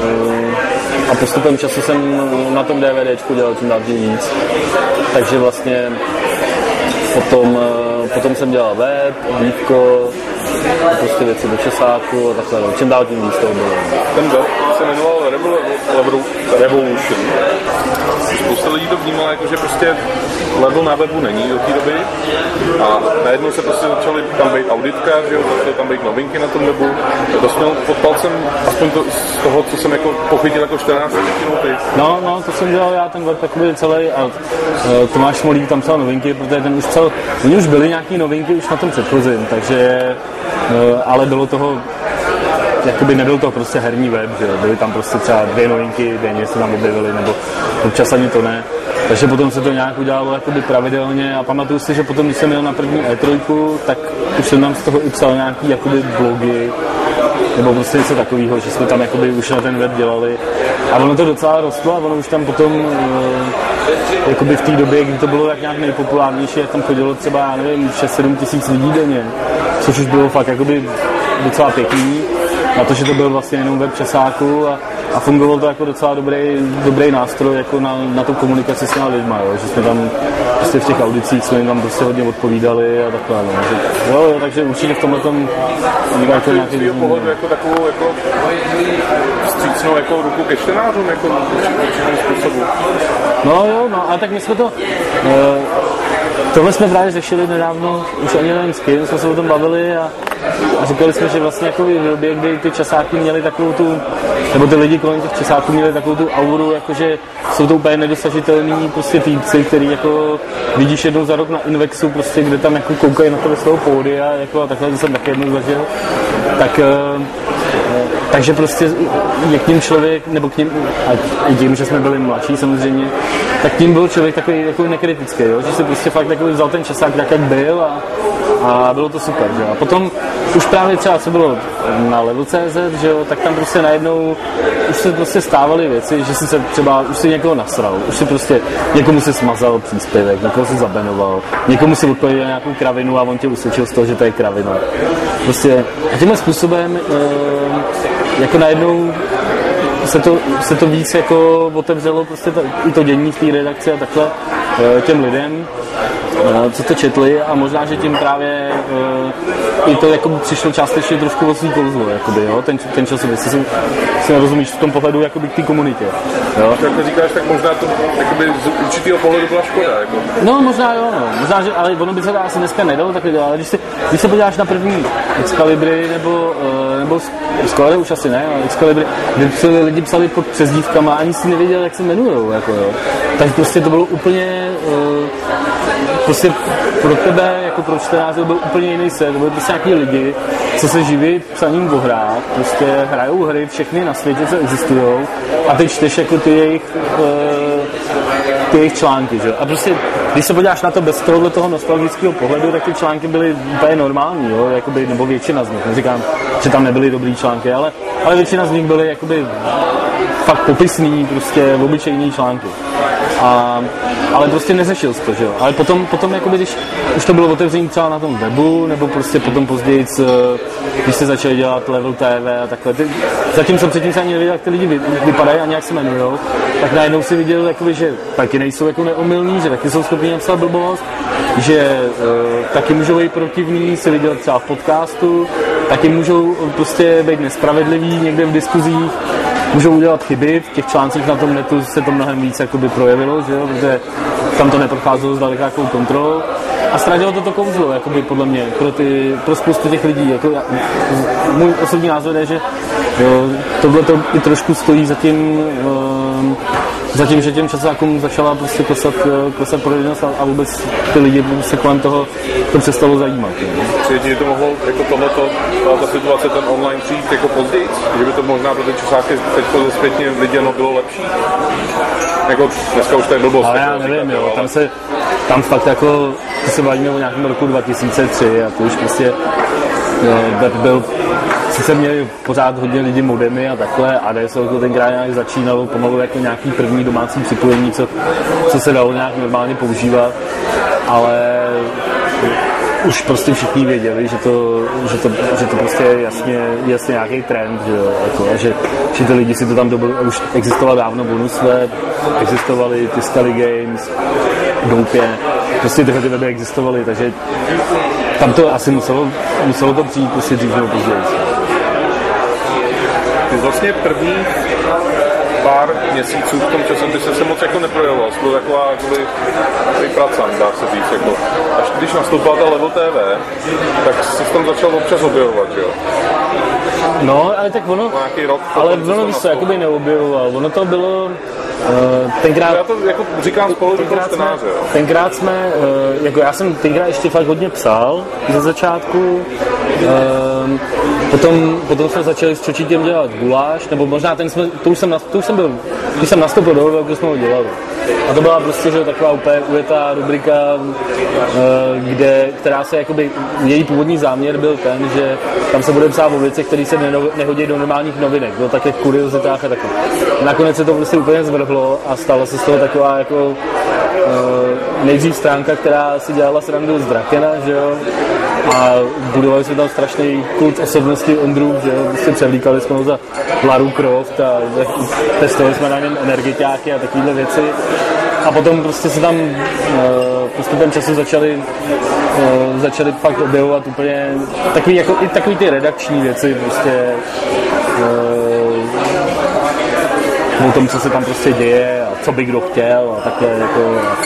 a postupem času jsem na tom DVDčku dělal čím dál tím víc. Takže vlastně potom, potom jsem dělal web, dívko, prostě věci do česáku a takhle. Čím dál tím víc toho bylo. Ten web se jmenoval Revolution. Spousta lidí to vnímalo jako, že prostě level na webu není do té doby a najednou se prostě začaly tam být auditka, že jo, začaly tam být novinky na tom webu. To jsem měl pod palcem, aspoň to, z toho, co jsem jako pochytil jako čtrnáct ty. No, no, to jsem dělal já, ten web takový celý a uh, Tomáš Smolík tam psal novinky, protože ten už psal, oni už byly nějaký novinky už na tom předchozím, takže, uh, ale bylo toho, jakoby nebyl to prostě herní web, že byly tam prostě třeba dvě novinky, denně se tam objevily, nebo občas ani to ne. Takže potom se to nějak udělalo jakoby pravidelně a pamatuju si, že potom, když jsem jel na první E tři, tak už jsem tam z toho i psal nějaký jakoby blogy, nebo prostě něco takového, že jsme tam jakoby už na ten web dělali. A ono to docela rostlo a ono už tam potom e, jakoby v té době, kdy to bylo tak nějak nejpopulárnější, jak tam chodilo třeba, já nevím, šest sedm tisíc lidí denně, což už bylo fakt jakoby docela pěkný. Na to, že to byl vlastně jenom web časáku a, a fungoval to jako docela dobrý, dobrý nástroj jako na, na tu komunikaci s těma lidma, jo? Že jsme tam prostě v těch audicích jsme jim tam prostě hodně odpovídali a takhle, no. Že, jo, jo, takže určitě v tomhle tom jako nějaký význam. Pohledu jako takovou jako vstřícnou jako ruku ke čtenářům, jako určitým způsobu. No jo, no, ale tak my jsme to... Uh, Tohle jsme právě řešili nedávno, už ani nevím s kým, jsme se o tom bavili a, a říkali jsme, že vlastně jako v době, kdy ty časáky měly takovou tu, nebo ty lidi kolem těch časáků měli takovou tu auru, jakože jsou to úplně nedosažitelný prostě týpci, který jako vidíš jednou za rok na Invexu, prostě, kde tam jako koukají na tebe z toho pódia, jako a takhle, to jsem taky jednou zažil, tak takže prostě je k ním člověk, nebo k ním, a tím, že jsme byli mladší samozřejmě, tak tím byl člověk takový jako nekritický, jo? Že si prostě fakt takový vzal ten časák tak, jak byl a, a bylo to super, že? A potom už právě třeba, co bylo na Level tečka cé zet, že jo, tak tam prostě najednou už se prostě stávaly věci, že si se třeba, už si někoho nasral, už si prostě někomu si smazal příspěvek, někoho si zabenoval, někomu si odpověděl nějakou kravinu a on tě usvědčil z toho, že to je kravina. Prostě a tímhle způsobem e, jako najednou se to, se to víc jako otevřelo prostě to, i to dění v té redakci a takhle e, těm lidem, e, co to četli a možná, že tím právě e, i to jako přišlo částečně trošku o svý kouzlo, jakoby, jo, ten, ten časopis, si, si nerozumíš v tom pohledu jakoby k té komunitě. Jo. Jak to říkáš, tak možná to jakoby z určitého pohledu byla škoda. Jako. No možná jo, no. Možná, že, ale ono by se to asi dneska nedalo takhle dělat, ale když, si, když se podíváš na první Excalibry nebo, uh, nebo Excalibry už asi ne, ale Excalibry, kde psali, lidi psali pod přezdívkama a ani si nevěděl, jak se jmenujou, jako jo. Takže prostě to bylo úplně, uh, prostě pro tebe, jako pro čtenáře, to byl úplně jiný svět, to byly prostě nějaký lidi, co se živí psaním o hrách, prostě hrajou hry všechny na světě, co existujou a teď čteš jako ty jejich uh, ty jejich články, že? A prostě, když se podíváš na to bez tohohle toho nostalgického pohledu, tak ty články byly úplně normální, jo? Jakoby, nebo většina z nich, neříkám, že tam nebyly dobrý články, ale, ale většina z nich byly jakoby fakt popisný, prostě obyčejný články. A, ale prostě neřešil jsi to, že jo. Ale potom, potom jakoby, když už to bylo otevřený třeba na tom webu, nebo prostě potom později, když se začali dělat Level T V a takhle. Ty, zatímco předtím se ani nevěděl, jak ty lidi vypadají a nějak se jmenujou, tak najednou si viděl, jakoby, že taky nejsou jako neomylní, že taky jsou schopni napsat blbost, že uh, taky můžou být protivní, si viděl třeba v podcastu, taky můžou prostě být nespravedliví někde v diskuzích, můžou udělat chyby, v těch článcích na tom netu se to mnohem víc jakoby projevilo, že jo, protože tam to neprocházelo s dalekákou kontrolou a ztratilo to to kouzlo, jakoby podle mě, pro, ty, pro spoustu těch lidí. Jako, můj osobní názor je, že jo, tohle to i trošku stojí za tím, um, za tím, že těm časákům začala prostě klesat, klesat porodnost a, a vůbec ty lidi se kolem toho to přestalo zajímat. Přijde, že to mohlo jako tohleto, ta situace, ten online přijít jako později, že by to možná pro ty časáky teď zpětně viděno bylo lepší? Jako dneska už to je blbost. Ale já nevím, jo, tam se, tam fakt jako, to se bavíme o nějakém roku dva tisíce tři a to už prostě web byl, sice měli pořád hodně lidí modemy a takhle, a D S L to tenkrát nějak začínalo pomalu jako nějaký první domácí připojení, co, co se dalo nějak normálně používat, ale už prostě všichni věděli, že to, že to, že to prostě je jasně, jasně nějaký trend, že, jo, jako, že, že ty lidi si to tam dobili, už existoval dávno bonus web, existovaly ty Scully Games, Doupě, prostě tyhle ty weby existovaly, takže tam to asi muselo, muselo to přijít prostě dřív nebo později. Ty vlastně první pár měsíců v tom časopise se moc jako neprojevoval, byl taková jakoby pracant, dá se říct, jako. Až když nastoupila ta Level T V, tak se tam začal občas objevovat, jo? No, ale tak ono, rok, ale ono víš co, jakoby neobjevoval, ono to bylo, uh, tenkrát... Já to jako říkám spolu tenkrát scénáře, jo? Tenkrát jsme, uh, jako já jsem tenkrát ještě fakt hodně psal ze začátku, uh, potom, potom jsme začali s Čočíkem dělat guláš, nebo možná ten jsme, to už jsem, to už jsem byl, když jsem nastoupil do Velkou, jsme ho dělali. A to byla prostě, že taková úplně ujetá rubrika, kde, která se jakoby, její původní záměr byl ten, že tam se bude psát o věcech, které se nehodí do normálních novinek, bylo také v kuriozitách a takové. Nakonec se to prostě úplně zvrhlo a stala se z toho taková jako nejdřív stránka, která si dělala srandu z Drakena, že jo, a budovali jsme tam strašný kult osobnosti Ondrů, že jo, prostě převlíkali jsme ho za Laru Croft a testovali jsme na něm energiťáky a takovéhle věci. A potom prostě se tam postupem času začaly, začaly fakt objevovat úplně takový, jako, i takový ty redakční věci, prostě o tom, co se tam prostě děje a co by kdo chtěl a takhle jako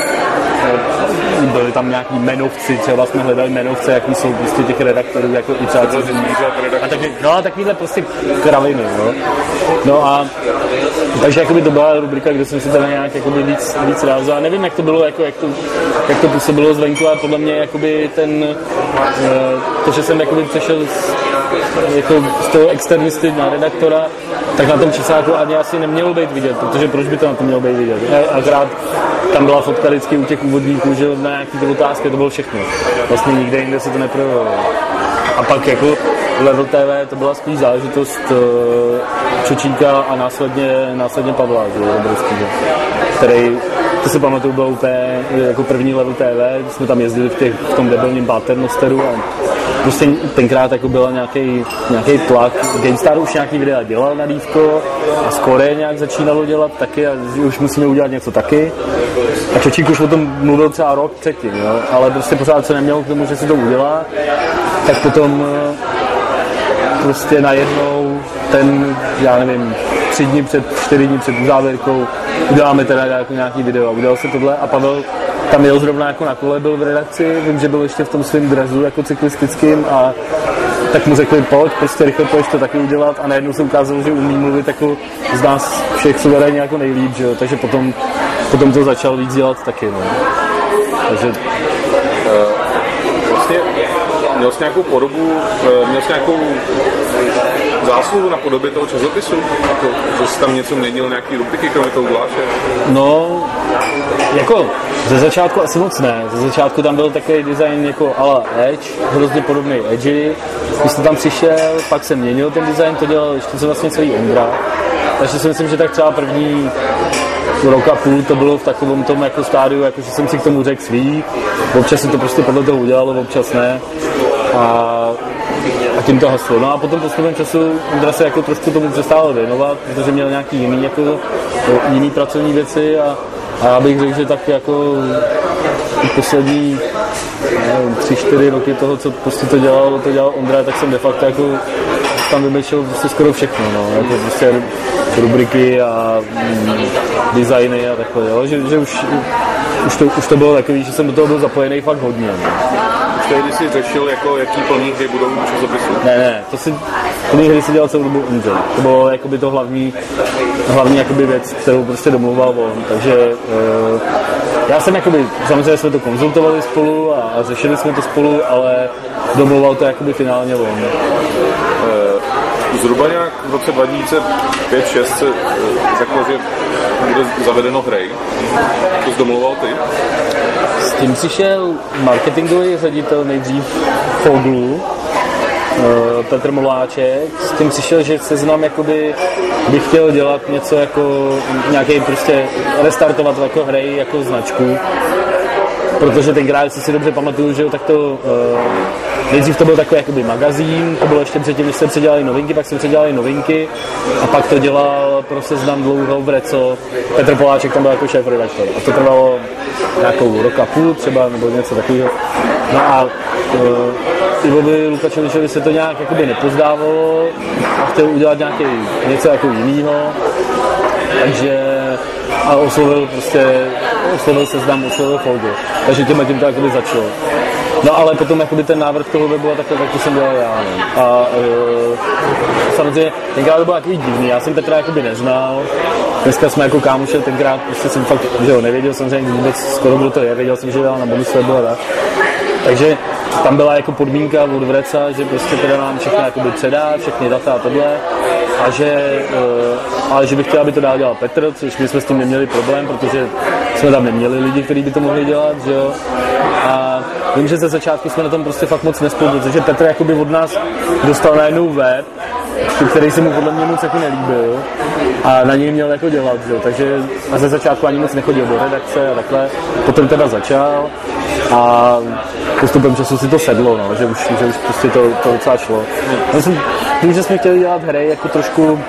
byli tam nějaký jmenovci, třeba jsme hledali jmenovce, jaký jsou prostě těch redaktorů, jako i třeba a taky, no a takovýhle prostě kraviny, no. No a takže jakoby to byla rubrika, kde jsem si teda nějak jakoby víc, víc rázal a nevím, jak to bylo, jako, jak, to, jak to působilo zvenku, ale podle mě jakoby ten, to, že jsem jakoby přešel z, jako z toho externisty na redaktora, tak na tom časáku ani asi nemělo být vidět, protože proč by to na to mělo být vidět? Akorát tam byla fotka vždycky u těch úvodníků, že na nějaký ty otázky to bylo všechno. Vlastně nikde jinde se to neprojevovalo. A pak jako Level T V to byla spíš záležitost uh, Čočínka a následně, následně Pavla, že, obrovský, že, který, to si pamatuju, byl úplně jako první Level T V, jsme tam jezdili v, těch, v tom debilním Paternosteru a prostě tenkrát jako byl nějaký, nějaký tlak. GameStar už nějaký videa dělal na dívko a Score nějak začínalo dělat taky a už musíme udělat něco taky. A Čočík už o tom mluvil třeba rok předtím, jo? Ale prostě pořád se neměl k tomu, že si to udělá. Tak potom prostě najednou ten, já nevím, tři dny před, čtyři dny před uzávěrkou uděláme teda jako nějaký video a udělal se tohle a Pavel tam jel zrovna jako na kole, byl v redakci, vím, že byl ještě v tom svém dresu jako cyklistickým a tak mu řekli, pojď, prostě rychle pojď to taky udělat a najednou se ukázalo, že umí mluvit jako z nás všech suverénně jako nejlíp, že jo, takže potom, potom to začal víc dělat taky, no. Takže... Uh, vlastně měl jsi nějakou podobu, měl jsi nějakou zásluhu na podobě toho časopisu? Jako, že jsi tam něco měnil, nějaký rubriky, kromě toho guláše? No, jako ze začátku asi moc ne. Ze začátku tam byl takový design jako a la Edge, hrozně podobný Edgy. Když jsem tam přišel, pak jsem měnil ten design, to dělal ještě co vlastně celý Ondra. Takže si myslím, že tak třeba první rok a půl to bylo v takovém tom jako stádiu, jako že jsem si k tomu řekl svý. Občas si to prostě podle toho udělalo, občas ne. A, a tím to haslo. No a potom postupem času Ondra se jako trošku tomu přestával věnovat, protože měl nějaký jiný, jako, jiný pracovní věci a, a já bych řekl, že tak jako poslední nevím, tři, čtyři roky toho, co prostě to dělal, to dělal Ondra, tak jsem de facto jako tam vymýšlel prostě skoro všechno, no, jako prostě rubriky a mm, designy a takhle, jo, že, že už, už, to, už to bylo takový, že jsem do toho byl zapojený fakt hodně. No. Už tehdy jsi řešil, jako, jaký plný hry budou v časopisu? Ne, ne, to si, plný hry si dělal celou dobu Ondřej. To bylo jakoby to hlavní, hlavní jakoby věc, kterou prostě domluval on, takže uh, já jsem jakoby, samozřejmě jsme to konzultovali spolu a, a řešili jsme to spolu, ale domluval to jakoby finálně on. Zhruba nějak v roce dva tisíce pět šest se řeklo, že bude zavedeno hry. To jsi domluval ty? S tím přišel marketingový ředitel nejdřív Foglu, Petr Moláček, s tím přišel, že Seznam jakoby by chtěl dělat něco jako nějaký prostě restartovat jako hry, jako značku. Protože tenkrát, jestli si dobře pamatuju, že jo, tak to uh, nejdřív to byl takový jakoby magazín, to bylo ještě předtím, když jsem předělali novinky, pak jsem předělali novinky a pak to dělal pro Seznam dlouho v Reco. Petr Poláček tam byl jako šéf-redaktor a to trvalo nějakou rok a půl třeba, nebo něco takového. No a uh, Ivovi Lukačovičovi se to nějak jakoby nepozdávalo a chtěl udělat nějaký něco jako jinýho, takže a oslovil prostě, oslovil Seznam, oslovil Folgo. Takže tím a tím to jakoby začalo. No ale potom jakoby ten návrh toho webu a takhle, tak to jsem dělal já. Ne? A e, samozřejmě tenkrát to bylo takový divný, já jsem Petra jakoby neznal. Dneska jsme jako kámoši, tenkrát prostě jsem fakt, že ho nevěděl samozřejmě vůbec skoro kdo to je, věděl jsem, že dělal na bonus webu a tak. Takže tam byla jako podmínka od Vreca, že prostě teda nám všechno jakoby předá, všechny data a tohle. A že, uh, ale že bych chtěl, aby to dál dělal Petr, což my jsme s tím neměli problém, protože jsme tam neměli lidi, kteří by to mohli dělat, že jo. A vím, že ze začátku jsme na tom prostě fakt moc nespolu, protože Petr jakoby od nás dostal najednou web, který se mu podle mě moc jako nelíbil a na něj měl jako dělat, že jo. Takže a ze začátku ani moc nechodil do redakce a takhle. Potom teda začal a postupem času si to sedlo, no, že, už, že už prostě to, to docela šlo. Myslím, tím, že jsme chtěli dělat hry jako trošku, uh,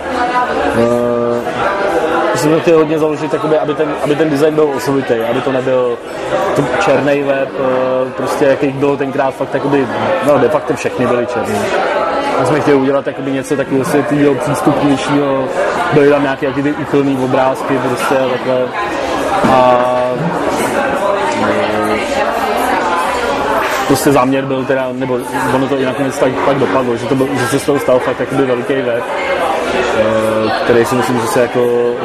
že jsme chtěli hodně založit, jakoby, aby, ten, aby ten design byl osobitý, aby to nebyl to černý web, uh, prostě jakých bylo tenkrát fakt, jakoby, no de facto všechny byly černý. My jsme chtěli udělat jakoby, něco takového světlého, přístupnějšího, byly tam nějaké jaký ty úchylný obrázky prostě a takhle. A prostě záměr byl teda, nebo ono to i nakonec tak, tak dopadlo, že, to byl, že se z toho stal fakt jakoby veliký web, který si myslím, že se jako,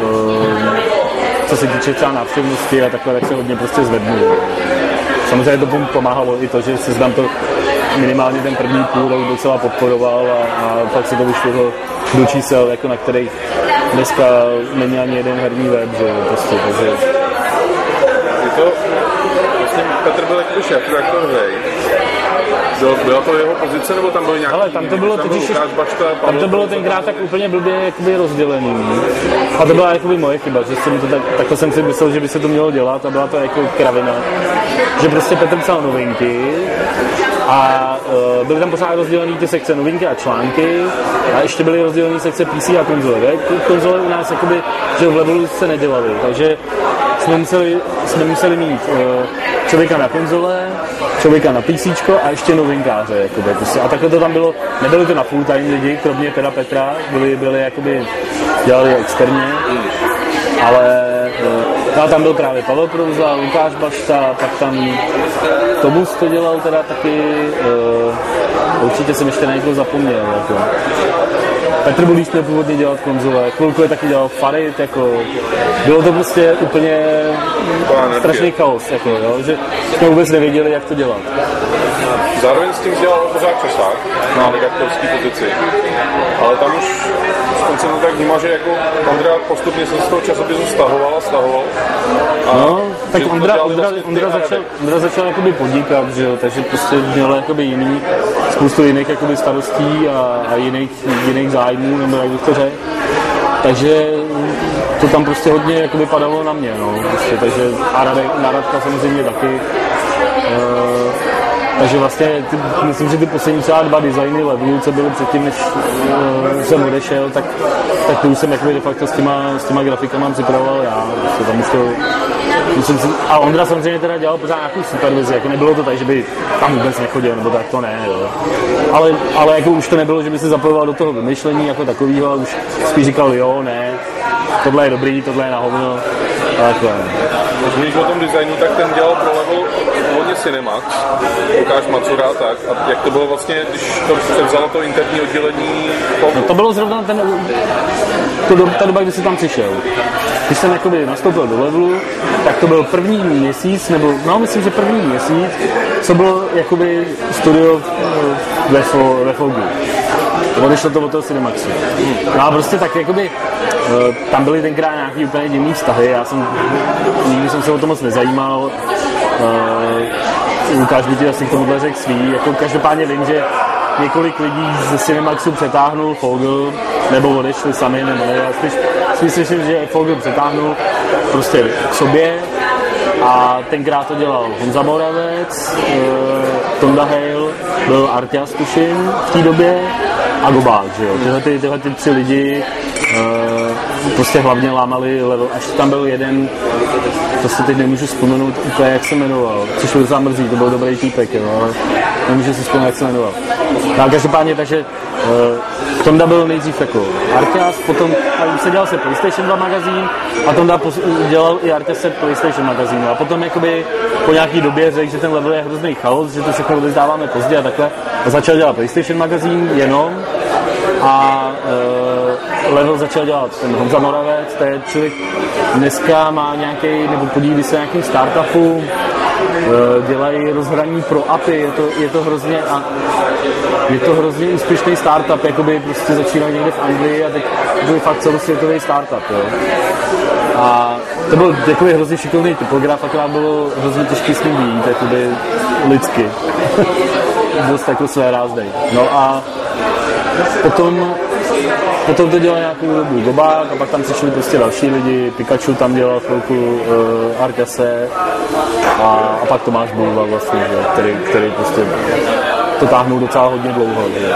co se týče třeba návštěvnosti a takhle, tak se hodně prostě zvednul. Samozřejmě to pomáhalo i to, že Seznam to minimálně ten první půl rok docela podporoval a, a pak se to vyšlo do čísel, jako na kterých dneska není ani jeden herní web, že prostě, takže... Je to, vlastně Petr byl jako šéf-redaktor hry. Byla to jeho pozice, nebo tam byly nějaký... Ale tam to bylo, tam totiž, Bačka, tam to bylo tenkrát tak úplně blbě jakoby rozdělený. A to byla jakoby moje chyba, že jsem to tak, takhle jsem si myslel, že by se to mělo dělat a byla to jako kravina. Že prostě Petr psal novinky a uh, byly tam pořád rozdělený ty sekce novinky a články a ještě byly rozdělený sekce P C a konzole. Konzole u nás jakoby, že v levelu se nedělaly, takže jsme museli, jsme museli mít uh, člověka na konzole, člověka na PCčko a ještě novinkáře. Jakoby, prostě. A takhle to tam bylo, nebyly to na full time lidi, kromě teda Petra, byli, byli jakoby, dělali externě, ale uh, tam byl právě Pavel Prouza, Lukáš Bašta, pak tam Tomus to dělal teda taky, uh, určitě jsem ještě na někoho zapomněl. Jako. Petr Bulíš měl původně dělat konzole, chvilku je taky dělal Farid, jako, bylo to prostě úplně strašný chaos, jako, jo, že jsme vůbec nevěděli, jak to dělat. Zároveň s tím dělal pořád Česák na redaktorský pozici, ale tam už on se to tak vnímá, že jako Ondra postupně se z toho časopisu stahoval a stahoval. A no, tak Ondra, Ondra, Ondra začal, Ondra začal jakoby podnikat, že jo, takže prostě měl jakoby jiný, spoustu jiných jakoby starostí a, a jiných, jiných zájmů, nebo jak bych to řekl. Takže to tam prostě hodně jakoby padalo na mě, no, prostě, takže a Radek, na Radka samozřejmě taky. Uh, takže vlastně ty, myslím, že ty poslední třeba dva designy levelů, co byly předtím, než uh, jsem odešel, tak, tak to už jsem jakoby de facto s těma, s těma grafikama připravoval já. Prostě tam už to, myslím si, a Ondra samozřejmě teda dělal pořád nějakou supervizi, jako nebylo to tak, že by tam vůbec nechodil, nebo tak to ne, jo. Ale, ale jako už to nebylo, že by se zapojoval do toho vymyšlení jako takového, ale už spíš říkal jo, ne, tohle je dobrý, tohle je na hovno. Takhle. Když mluvíš o tom designu, tak ten dělal pro level hodně Cinemax, Lukáš Macura, tak. A jak to bylo vlastně, když to převzalo to interní oddělení? No to bylo zrovna ten, to do, ta doba, kdy jsi tam přišel. Když jsem jakoby nastoupil do levelu, tak to byl první měsíc, nebo no myslím, že první měsíc, co bylo jakoby studio ve, ve Fogu. Odešlo to od toho Cinemaxu. No a prostě tak jakoby tam byly tenkrát nějaký úplně divný vztahy, já jsem, nikdy jsem se o to moc nezajímal. Uh, Lukáš by ti asi k tomuhle řekl svý, jako každopádně vím, že několik lidí ze Cinemaxu přetáhnul Fogel, nebo odešli sami, nebo ne, já spíš, spíš slyším, že Fogel přetáhnul prostě k sobě a tenkrát to dělal Honza Moravec, uh, Tonda Hale, byl Arťas tuším v té době a Gobák, že jo, tyhle, ty, tyhle ty tři lidi uh, prostě hlavně lámali level, až tam byl jeden, to si teď nemůžu vzpomenout úplně, jak se jmenoval, což byl zamrzí, to byl dobrý týpek, jo, ale nemůžu si vzpomenout, jak se jmenoval. No, každopádně, takže uh, Tonda byl nejdřív jako Arťas, potom se dělal se PlayStation dva magazín a Tonda dělal i Arťas se PlayStation magazínu a potom jakoby po nějaký době řekl, že ten level je hrozný chaos, že to všechno odezdáváme pozdě a takhle a začal dělat PlayStation magazín jenom a uh, level začal dělat ten Honza Moravec, to je člověk dneska má nějaký, nebo podílí se nějakým startupu, uh, dělají rozhraní pro apy, je to, je to hrozně a je to hrozně úspěšný startup, jakoby prostě začínal někde v Anglii a teď byl fakt celosvětový startup, jo. A to byl takový hrozně šikovný typograf, akorát bylo hrozně těžký s ním vyjít, jakoby lidsky. Dost jako své ráznej. No a potom, potom to dělal nějakou dobu Gobák a pak tam přišli prostě další lidi, Pikachu tam dělal chvilku, uh, Arťase a, a pak Tomáš Bulva vlastně, že, který, který prostě to táhnul docela hodně dlouho. Že.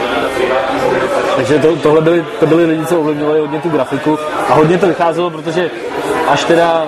Takže to, tohle byly, to byly lidi, co ovlivňovali hodně tu grafiku a hodně to vycházelo, protože až teda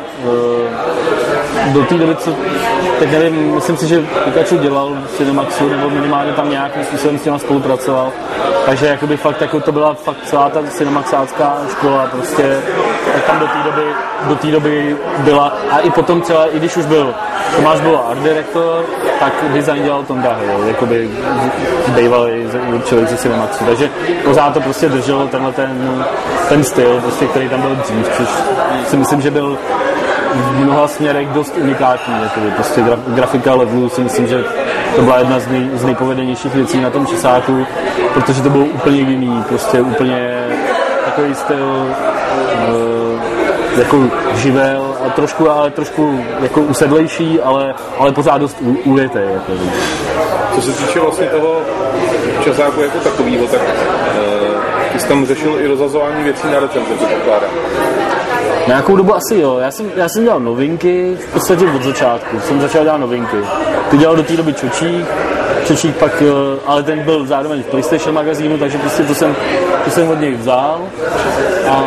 uh, do té doby, co teď nevím, myslím si, že Pikachu dělal v Cinemaxu, nebo minimálně tam nějakým způsobem s těma spolupracoval, takže jakoby fakt jako to byla fakt celá ta cinemaxácká škola, prostě tak tam do té doby, do té doby byla a i potom třeba, i když už byl Tomáš byl art director, tak design dělal Tonda Hale, jakoby bývalý člověk ze Cinemaxu, takže pořád to prostě drželo tenhle ten, ten styl, prostě, který tam byl dřív, což si myslím, že byl v mnoha směrech dost unikátní, jakoby, prostě graf, grafika levelu si myslím, že to byla jedna z, nej, z nejpovedenějších věcí na tom Česáku, protože to bylo úplně jiný, prostě úplně takový styl uh, jako živel a trošku, ale trošku jako usedlejší, ale, ale pořád dost ujetý. Jako. Co se týče vlastně toho Česáku jako takovýho, tak uh, ty jsi tam řešil i rozhazování věcí na recenze, co pokládám. Nějakou dobu asi jo. Já jsem, já jsem dělal novinky, v podstatě od začátku jsem začal dělat novinky. Ty dělal do té doby Čočík, Čočík pak, ale ten byl zároveň v PlayStation magazínu, takže prostě to jsem, to jsem od něj vzal. A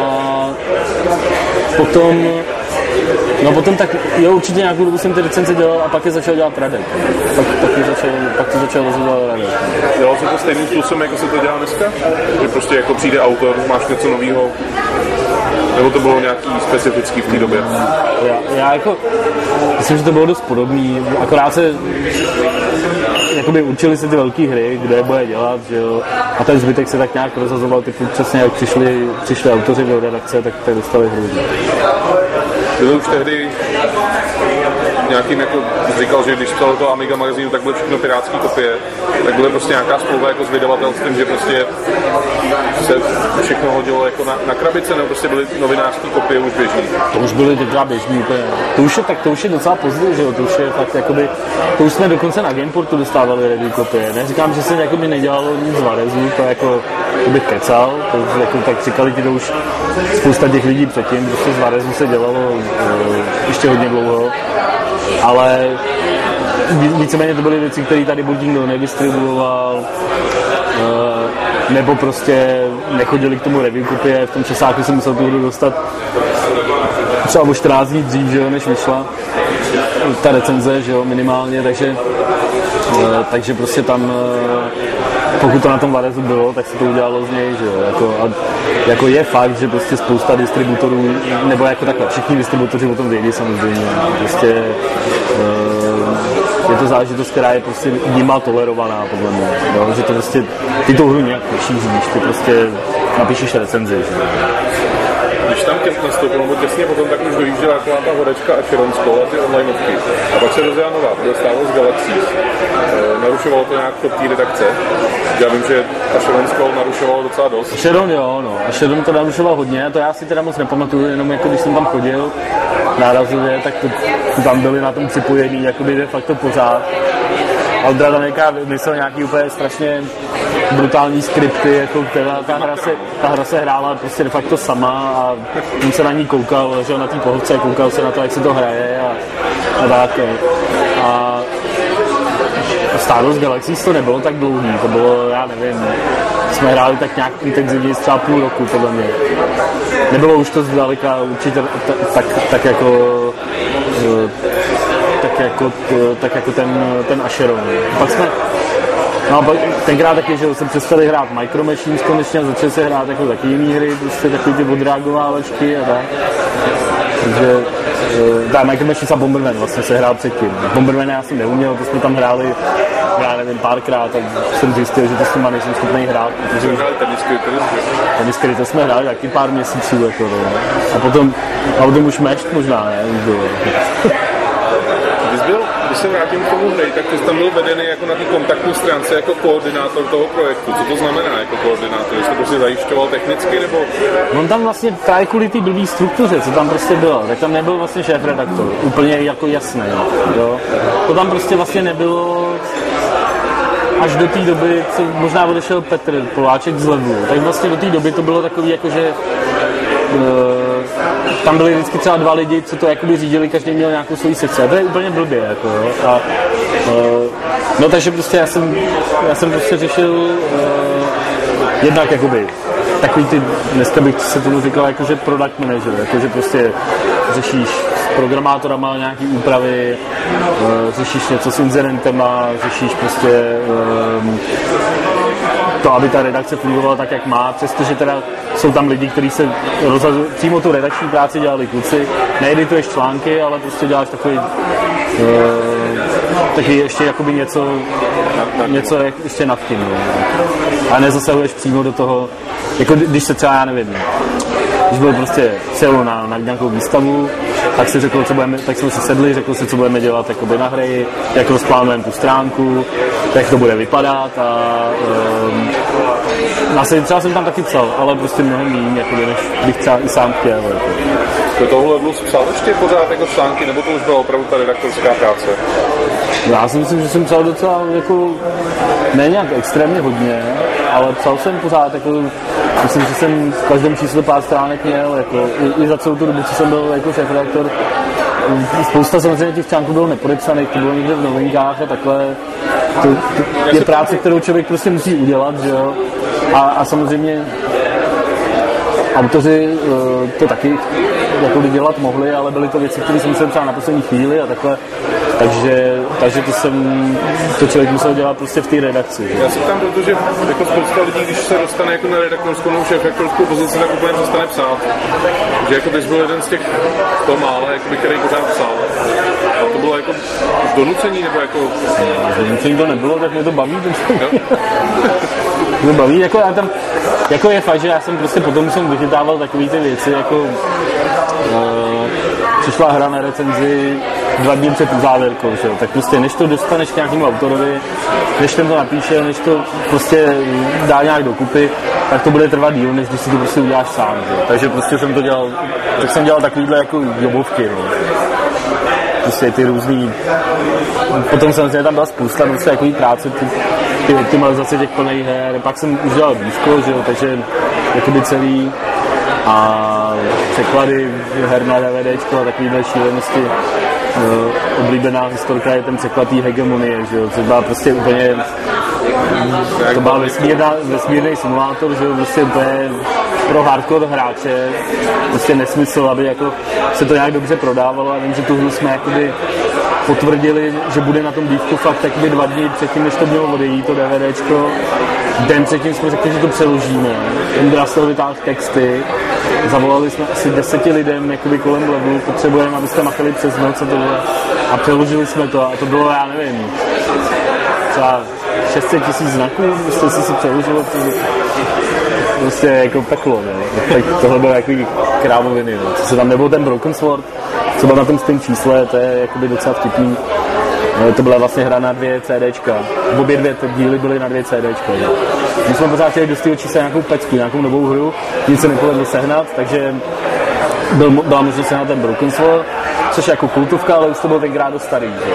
potom, no potom tak, jo, určitě nějakou dobu jsem ty recenze dělal a pak je začal dělat Radek. Pak, pak, je začal, pak to začal rozhodovat Radek. Dělal jsi to stejným způsobem, jako se to dělá dneska? Že prostě jako přijde autor, máš něco nového? Nebo to bylo nějaký specifický v té době? Já, já jako, myslím, že to bylo dost podobný, akorát se jakoby určili si ty velké hry, kde je bude dělat, že jo, a ten zbytek se tak nějak rozhazoval, typu přesně jak přišli, přišli autoři do redakce, tak tak dostali hru. Bylo už tehdy nějakým, jako říkal, že když psal to Amiga magazínu, tak byly všechno pirátský kopie, tak byly prostě nějaká spolupa jako s vydavatelstvím, že prostě se všechno hodilo jako na, na krabice, nebo prostě byly novinářské kopie už běžný. To už byly docela běžný úplně. To už je, tak to už je docela později, že jo, to už je fakt jakoby, to už jsme dokonce na Gameportu dostávali review kopie. Neříkám, že se jakoby nedělalo nic z Varezu, to jako, to bych kecal, to jako tak říkali ti to už spousta těch lidí předtím, prostě z Varezu se dělalo uh, ještě hodně dlouho. Ale víceméně to byly věci, které tady buď nikdo nedistribuoval, nebo prostě nechodili k tomu review kopie. V tom časáku jsem musel tu hru dostat třeba o čtrnáct dní dřív, že jo, než vyšla ta recenze, že jo, minimálně, takže, takže prostě tam, pokud to na tom Varezu bylo, tak se to udělalo z něj, že jo, jako, a, jako je fakt, že prostě spousta distributorů, nebo jako takhle, všichni distributoři o tom vědí samozřejmě, prostě je to záležitost, která je prostě nima tolerovaná, podle mě, jo? Že to prostě, ty tu hru nějak nešíříš, ty prostě napíšeš recenzi. Že? Když tam těsně nastoupil, nebo těsně potom, tak už dojížděla taková ta horečka a Chironsko a ty onlineovky. A pak se rozjela nová, to dostávalo z Galaxies. E, narušovalo to nějak to té redakce. Já vím, že a Chironsko narušovalo docela dost. Chiron jo, no. A Chiron to narušoval hodně, to já si teda moc nepamatuju, jenom jako když jsem tam chodil nárazově, tak to, to tam byli na tom připojený, jakoby de facto pořád. Aldra Daneka vymyslel nějaký úplně strašně brutální skripty, jako která ta hra, se, ta hra se hrála prostě de facto sama a on se na ní koukal, že na té pohodce, koukal se na to, jak se to hraje a, a tak. A Star Wars Galaxies to nebylo tak dlouhý, to bylo, já nevím, jsme hráli tak nějak intenzivně třeba půl roku, podle mě. Nebylo už to zdaleka určitě t- tak, tak jako tak jako, tak jako ten, ten Acheron. Pak jsme, no a tenkrát taky, že jsme přestali hrát Micro Machines konečně a začali se hrát jako taky jiný hry, prostě takový ty odreagovávačky a tak. Takže ta Micro Machines a Bomberman vlastně se hrál předtím. Bomberman já jsem neuměl, to jsme tam hráli, já nevím, párkrát, tak jsem zjistil, že to s těma nejsem schopný hrát. Protože hráli tenisky, tenisky, to jsme hráli taky pár měsíců, jako, no. A potom, a potom už mešt možná, ne? Už bylo. Když, byl, když se vrátím k tomu hry, tak ty jsi tam byl vedený jako na té kontaktní stránce jako koordinátor toho projektu. Co to znamená jako koordinátor? Jsi to prostě zajišťoval technicky, nebo? On tam vlastně právě kvůli té blbý struktuře, co tam prostě bylo, tak tam nebyl vlastně šéf-redaktor, úplně jako jasný, jo. To tam prostě vlastně nebylo až do té doby, co možná odešel Petr Poláček z Levlu, tak vlastně do té doby to bylo takový jako, že Uh, tam byli vždycky třeba dva lidi, co to jakoby řídili, každý měl nějakou svoji sekci. A to je úplně blbě, jako, jo. A, uh, no takže prostě já jsem, já jsem prostě řešil uh, jednak jakoby takový ty, dneska bych se tomu říkal jakože product manager, jakože prostě řešíš s programátorama nějaký úpravy, uh, řešíš něco s inzerentema, řešíš prostě um, to, aby ta redakce fungovala tak, jak má, přestože teda jsou tam lidi, kteří se rozhazují, přímo tu redakční práci dělali kluci, needituješ články, ale prostě děláš takový uh, taky ještě jakoby něco, něco ještě nad tím, no. A nezasahuješ přímo do toho, jako když se třeba, já nevím, když bylo prostě celo na, na nějakou výstavu, tak si řekl, co budeme, tak jsme si sedli, řekl si, co budeme dělat jakoby na hry, jak rozplánujeme tu stránku, jak to bude vypadat a um, vlastně třeba jsem tam taky psal, ale prostě mnohem méně, jakoby, než bych třeba i sám chtěl. Jako. To tohle byl psal ještě pořád jako články, nebo to už byla opravdu ta redaktorská práce? Já si myslím, že jsem psal docela jako, ne nějak extrémně hodně, ale psal jsem pořád, jako, myslím, že jsem v každém čísle pár stránek měl, jako, i, i za celou tu dobu, co jsem byl jako šéfredaktor. Spousta samozřejmě těch článků bylo nepodepsaných, to bylo někde v novinkách a takhle. To, to je práce, kterou člověk prostě musí udělat, že jo. A, a samozřejmě autoři to taky jako dělat mohli, ale byly to věci, které jsem musel třeba na poslední chvíli a takhle. takže, takže to jsem, to člověk musel dělat prostě v té redakci. Já se ptám, protože jako spousta lidí, když se dostane jako na redaktorskou nebo šéfredaktorskou pozici, tak úplně přestane psát. Že jako ty jsi byl jeden z těch toho mála, jakoby, který pořád psal. A to bylo jako donucení nebo jako... Donucení to nebylo, tak mě to baví. Mě to baví, jako, já tam, jako je fakt, že já jsem prostě potom jsem vychytával takový ty věci, jako uh, přišla hra na recenzi dva dny před závěrkou, že? Tak prostě než to dostaneš k nějakému autorovi, než ten to napíše, než to prostě dá nějak dokupy, tak to bude trvat díl, než když si to prostě uděláš sám, že? Takže prostě jsem to dělal, tak jsem dělal takovýhle jako jobovky, no. Prostě ty různý, potom samozřejmě tam byla spousta prostě takový práce, ty, ty optimalizace těch plných her, pak jsem už dělal výzko, že jo, takže jakoby celý a překlady her na DVDčko a takovýhle šílenosti. No, oblíbená historka je ten překlad té hegemonie, že jo, což byla prostě úplně, to byl vesmírný simulátor, že jo, prostě úplně pro hardcore hráče, prostě nesmysl, aby jako se to nějak dobře prodávalo a vím, že tu hru jsme jakoby potvrdili, že bude na tom dívku fakt jakoby dva dny předtím, než to mělo odejít, to DVDčko. Den předtím jsme řekli, že to přeložíme. Ondra z toho vytáhl texty, zavolali jsme asi deseti lidem jakoby kolem levelu, potřebujeme, abyste makali přes noc a tohle. A přeložili jsme to a to bylo, já nevím, třeba šest set tisíc znaků, prostě si si přeložilo, prostě jako peklo, ne? Tak tohle bylo takový krávoviny, no. Co se tam nebyl ten Broken Sword, co byl na tom stejném čísle, to je jakoby docela vtipný. No, to byla vlastně hra na dvě CDčka. Obě dvě díly byly na dvě CDčka. Ne? My jsme pořád chtěli do čísla nějakou pecku, nějakou novou hru, nic se nepovedlo sehnat, takže byl, byla možnost sehnat ten Broken Sword, což je jako kultovka, ale už to byl tenkrát dost starý. Že?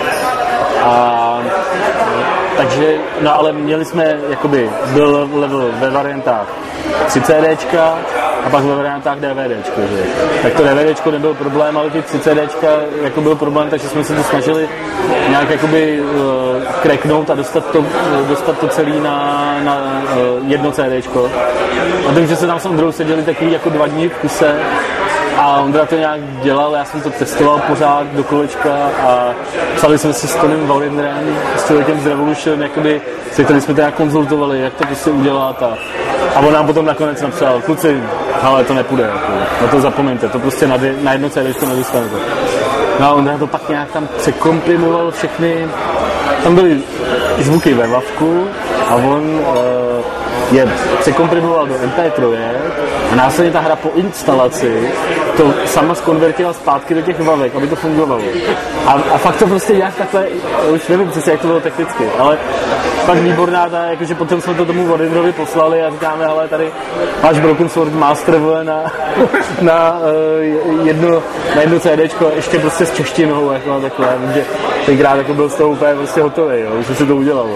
A takže, no ale měli jsme, jakoby, byl level ve variantách tři CDčka a pak ve variantách DVDčko, že? Tak to DVDčko nebyl problém, ale ty tři CDčka jako byl problém, takže jsme se to snažili nějak jakoby uh, kreknout a dostat to, uh, dostat to celý na, na uh, jedno CDčko. A vím, že se tam s Ondrou seděli takový jako dva dní v kuse a Ondra to nějak dělal, já jsem to testoval pořád do kolečka a psali jsme si s Tonym Wallenderem, s člověkem z Revolution, jakoby, se kterým jsme to nějak konzultovali, jak to prostě udělat a, a on nám potom nakonec napsal, kluci, ale to nepůjde, jako, no to zapomeňte, to prostě na, dvě, na jedno CDčko nedostanete. No a Ondra to pak nějak tam překomprimoval všechny, tam byly zvuky ve vavku a on uh, je překomprimoval do em pé tři a následně ta hra po instalaci to sama zkonvertila zpátky do těch vavek, aby to fungovalo. A, a fakt to prostě nějak takhle, už nevím přesně, jak to bylo technicky, ale fakt výborná ta, jakože potom jsme to tomu Warrenderovi poslali a říkáme, hele, tady máš Broken Sword Master na, na, uh, jedno, na jedno CDčko, ještě prostě s češtinou, jako takhle, že tenkrát jako byl z toho úplně prostě hotový, jo, že se to udělalo.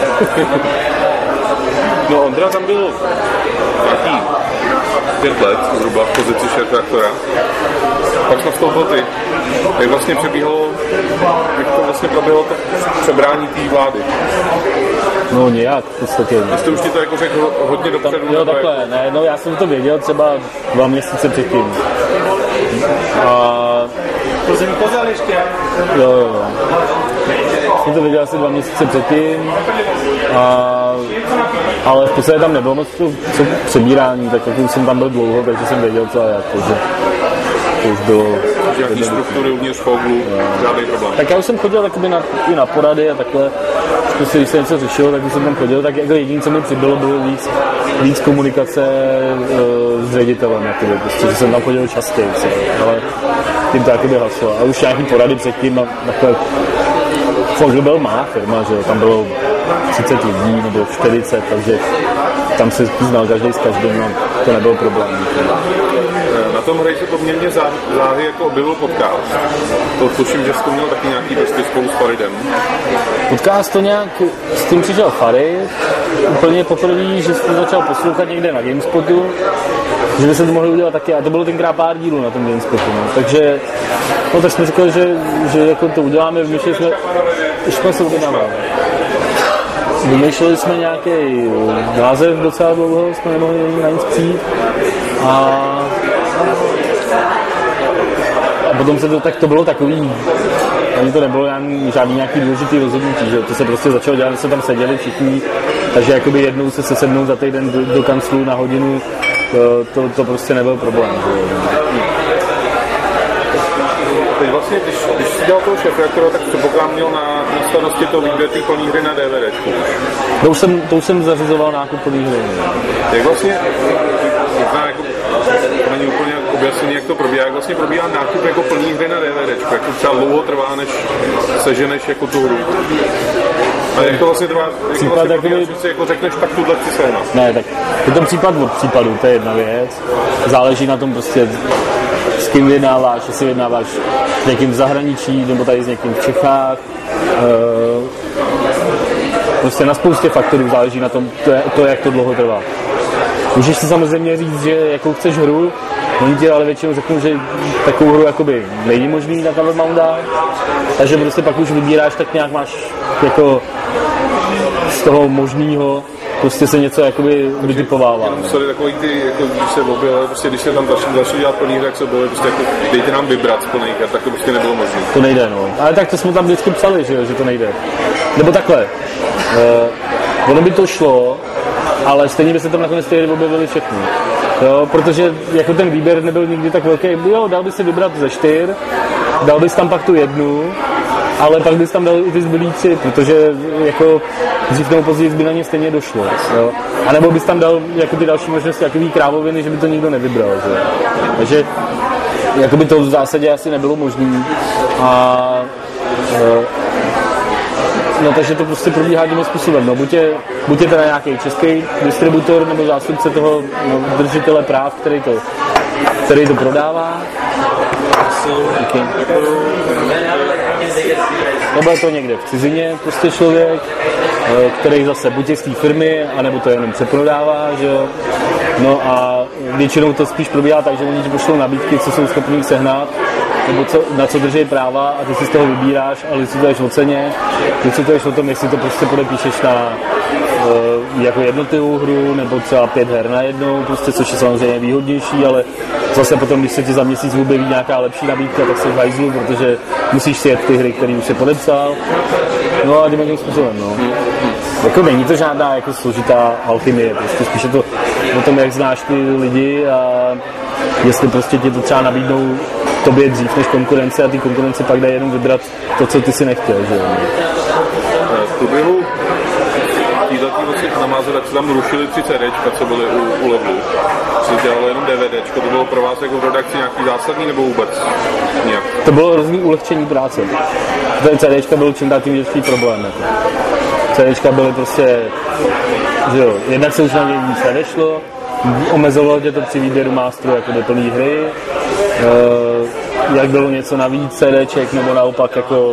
No Ondra tam byl nějaký pět let, zhruba v pozici šéfredaktora. Pak jsme vstoupil ty. Jak vlastně přebíhalo, jak to vlastně proběhlo to přebrání té vlády? No nějak v podstatě. Jste už ti to jako řekl hodně dopředu? Jo, takhle, jak... ne, no já jsem to věděl třeba dva měsíce předtím. A... To jsem pozal ještě. Jo, jo. Jsem to věděl asi dva měsíce předtím, a, ale v podstatě tam nebylo moc to přebírání, tak jako jsem tam byl dlouho, takže jsem věděl co a jak, takže to už bylo... Nějaký struktury uvnitř Foglu, žádný problém. Tak já už jsem chodil na, i na porady a takhle, prostě, když jsem něco řešil, tak už jsem tam chodil, tak jako jediné, co mi přibylo, bylo víc, víc komunikace e, s ředitelem, jakoby, prostě, že jsem tam chodil častěji, ale tím to jakoby haslo. A už nějaký porady předtím a takhle, Fogl byl malá firma, že tam bylo třicet lidí nebo čtyřicet, takže tam se znal každý s každým, no, to nebyl problém. Na tom hře se poměrně záhy jako objevil podcast. To tuším, že jsi měl taky nějaký vrsty spolu s Faridem. Podcast to nějak, s tím přišel Farid, úplně poprvé, že jsem začal poslouchat někde na GameSpotu, že by se to mohli udělat taky, a to bylo tenkrát pár dílů na tom GameSpotu, no. Takže, no, tak jsme řekli, že, že jako to uděláme, vymýšleli jsme, už jsme se uvědomili. Vymýšleli jsme nějaký název docela dlouho, jsme nemohli na nic přijít a, a potom se to, tak to bylo takový ani to nebylo žádný nějaký důležitý rozhodnutí, že to se prostě začalo dělat, že se tam seděli všichni, takže jakoby jednou se sesednou za týden do, do kanclu na hodinu, to, to, to prostě nebyl problém. Že? Teď vlastně, když, když jsi dělal toho šéfredaktora, tak předpokládám měl na, na starosti to výběr té plný hry na DVDčku. To už jsem, to už jsem zařizoval nákup plný hry. Jak vlastně, možná jako, to není úplně objasnění, jak to probíhá, jak vlastně probíhá nákup jako plný hry na DVDčku, jako třeba dlouho trvá, než seženeš jako tu hru. A jak to vlastně trvá, jak to vlastně probíhá, že si jako řekneš, tak tuhle chci sehnat. Ne, tak je to případ od případu, to je jedna věc. Záleží na tom prostě, s kým vyjednáváš, jestli vyjednáváš s někým v zahraničí, nebo tady s někým v Čechách. Prostě na spoustě faktorů záleží na tom, to, je, to jak to dlouho trvá. Můžeš si samozřejmě říct, že jakou chceš hru, oni ti ale většinou řeknou, že takovou hru jakoby není možný na Cover Mount dát, takže prostě pak už vybíráš, tak nějak máš jako z toho možného prostě se něco jakoby vytipovává. Jenom sorry, takový ty, jako když se objevili, prostě když se tam začali, začali dělat plný hry, jak se byli, prostě jako dejte nám vybrat z plných her, tak to prostě nebylo možné. To nejde, no. Ale tak to jsme tam vždycky psali, že, že to nejde. Nebo takhle. Uh, ono by to šlo, ale stejně by se tam nakonec ty hry objevily všechny. Jo, protože jako ten výběr nebyl nikdy tak velký. Jo, dal by si vybrat ze čtyř, dal bys tam pak tu jednu, ale pak bys tam dal i ty zbylý tři, protože jako dřív nebo později by na ně stejně došlo. Jo. A nebo bys tam dal jako ty další možnosti, takový krávoviny, že by to nikdo nevybral. Že? Takže jako by to v zásadě asi nebylo možné. A no, takže to prostě probíhá tím způsobem. No, buď, je, buď je teda nějaký český distributor nebo zástupce toho no, držitele práv, který to, který to prodává. Okay. Nebo je to někde v cizině prostě člověk, který zase buď je z té firmy, anebo to jenom přeprodává, že jo. No a většinou to spíš probíhá tak, že oni ti pošlou nabídky, co jsou schopní sehnat, nebo co, na co drží práva a ty si z toho vybíráš a licituješ o ceně, licituješ o tom, jestli to prostě podepíšeš na uh, jako jednotlivou hru, nebo třeba pět her na jednou, prostě, což je samozřejmě výhodnější, ale zase potom, když se ti za měsíc objeví nějaká lepší nabídka, tak jsi v hajzlu, protože musíš si jet ty hry, které už si podepsal. No a tím způsobem, no. Jako není to žádná jako složitá alchymie, prostě spíš je to o tom, jak znáš ty lidi a jestli prostě ti to třeba nabídnou tobě dřív než konkurence a ty konkurence pak dají jenom vybrat to, co ty si nechtěl, že jo. V průběhu týhletý vlastně na Mazda se tam rušili tři CDčka, co byly u, u Levelu. Co dělalo jenom DVDčko, to bylo pro vás jako v redakci nějaký zásadní nebo vůbec nějak? To bylo hrozný ulehčení práce. Ty CDčka byl čím dál tím větší problém. Jako. CDčka byly prostě, že jo, jednak se už na něj nic nevešlo, omezovalo tě to při výběru masteru jako do plný hry, e, jak bylo něco navíc CDček, nebo naopak jako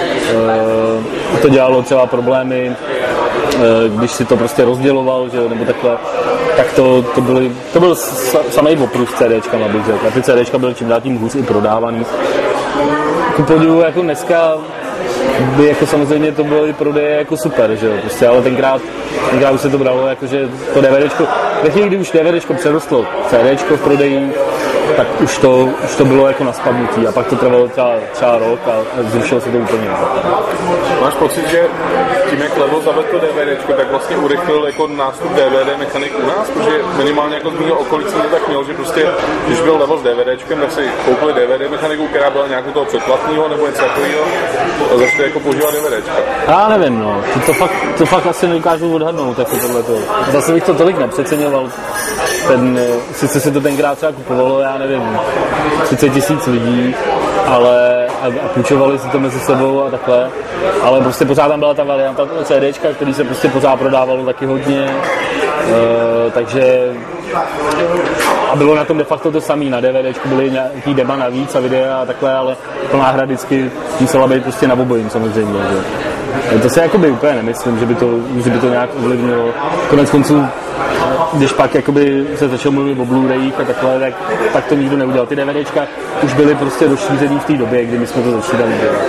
e, to dělalo třeba problémy, e, když si to prostě rozděloval, že jo, nebo takhle, tak to, to, byly, to byl samý oprus CDčkama, bych řekl, a ty CDčka byly čím dál tím hůř i prodávaný. Ku podivu jako dneska by jako samozřejmě to byly prodeje jako super, že jo, prostě, ale tenkrát, tenkrát už se to bralo jako, že to DVDčko, ve chvíli, kdy už DVDčko přerostlo CDčko v prodeji, tak už to, už to bylo jako na spadnutí a pak to trvalo třeba, třeba rok a, a zrušilo se to úplně. Máš pocit, že tím, jak Level zavedl to DVDčko, tak vlastně urychlil jako nástup D V D mechanik u nás, protože minimálně jako z mého okolí jsem to tak měl, že prostě, když byl Level s DVDčkem, tak si koupili D V D mechaniku, která byla nějakou toho předplatného nebo něco takového a začali jako používat DVDčka. Já nevím, no, to, to, fakt, to fakt asi nedokážu odhadnout, jako tohleto. Zase bych to tolik nepřeceňoval. Ten, sice si to tenkrát třeba kupovalo, já nevím, třicet tisíc lidí, ale a, a půjčovali si to mezi sebou a takhle, ale prostě pořád tam byla ta varianta toho CDčka, který se prostě pořád prodávalo taky hodně, e, takže a bylo na tom de facto to samé, na DVDčku byly nějaký dema navíc a videa a takhle, ale plná hra vždycky musela být prostě na obojím samozřejmě, že? To si jakoby úplně nemyslím, že by to, že by to nějak ovlivnilo. Konec konců, když pak jakoby se začal mluvit o Blu-rayích a takhle, tak, tak to nikdo neudělal. Ty DVDčka už byly prostě rozšířený v té době, kdy my jsme to začínali dělat.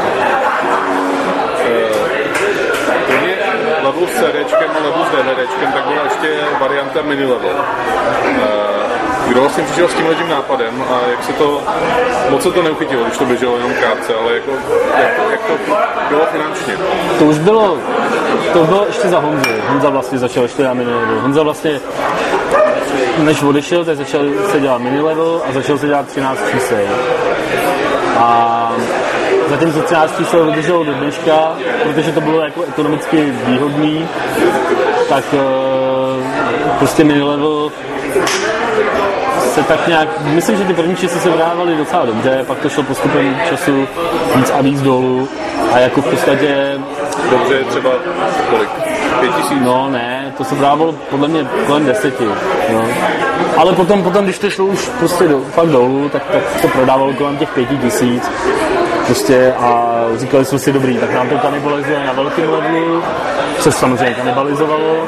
Kromě Level s CDčkem a Level s DVDčkem, tak byla ještě varianta mini Level. kdo vlastně přišel s tímhle tím nápadem a jak se to, moc se to neuchytilo, když to běželo jenom krátce, ale jako, jak, jak to bylo finančně? To už bylo, to bylo ještě za Honzu. Honza vlastně začal ještě na minilevel. Honza vlastně, než odešel, tak začal se dělat minilevel a začal se dělat třináct čísel. A zatímco třináct čísel vydrželo do dneška, protože to bylo jako ekonomicky výhodný, tak prostě minilevel se tak nějak, myslím, že ty první čísla se vydávaly docela dobře, pak to šlo postupem času víc a víc dolů a jako v podstatě... Dobře, třeba kolik? Pět tisíc? No ne, to se vydávalo podle mě kolem deseti, no. Ale potom, potom, když to šlo už prostě do, fakt dolů, tak, tak to prodávalo kolem těch pěti tisíc. Prostě a říkali jsme si dobrý, tak nám to kanibalizuje na velkém levelu, což samozřejmě kanibalizovalo.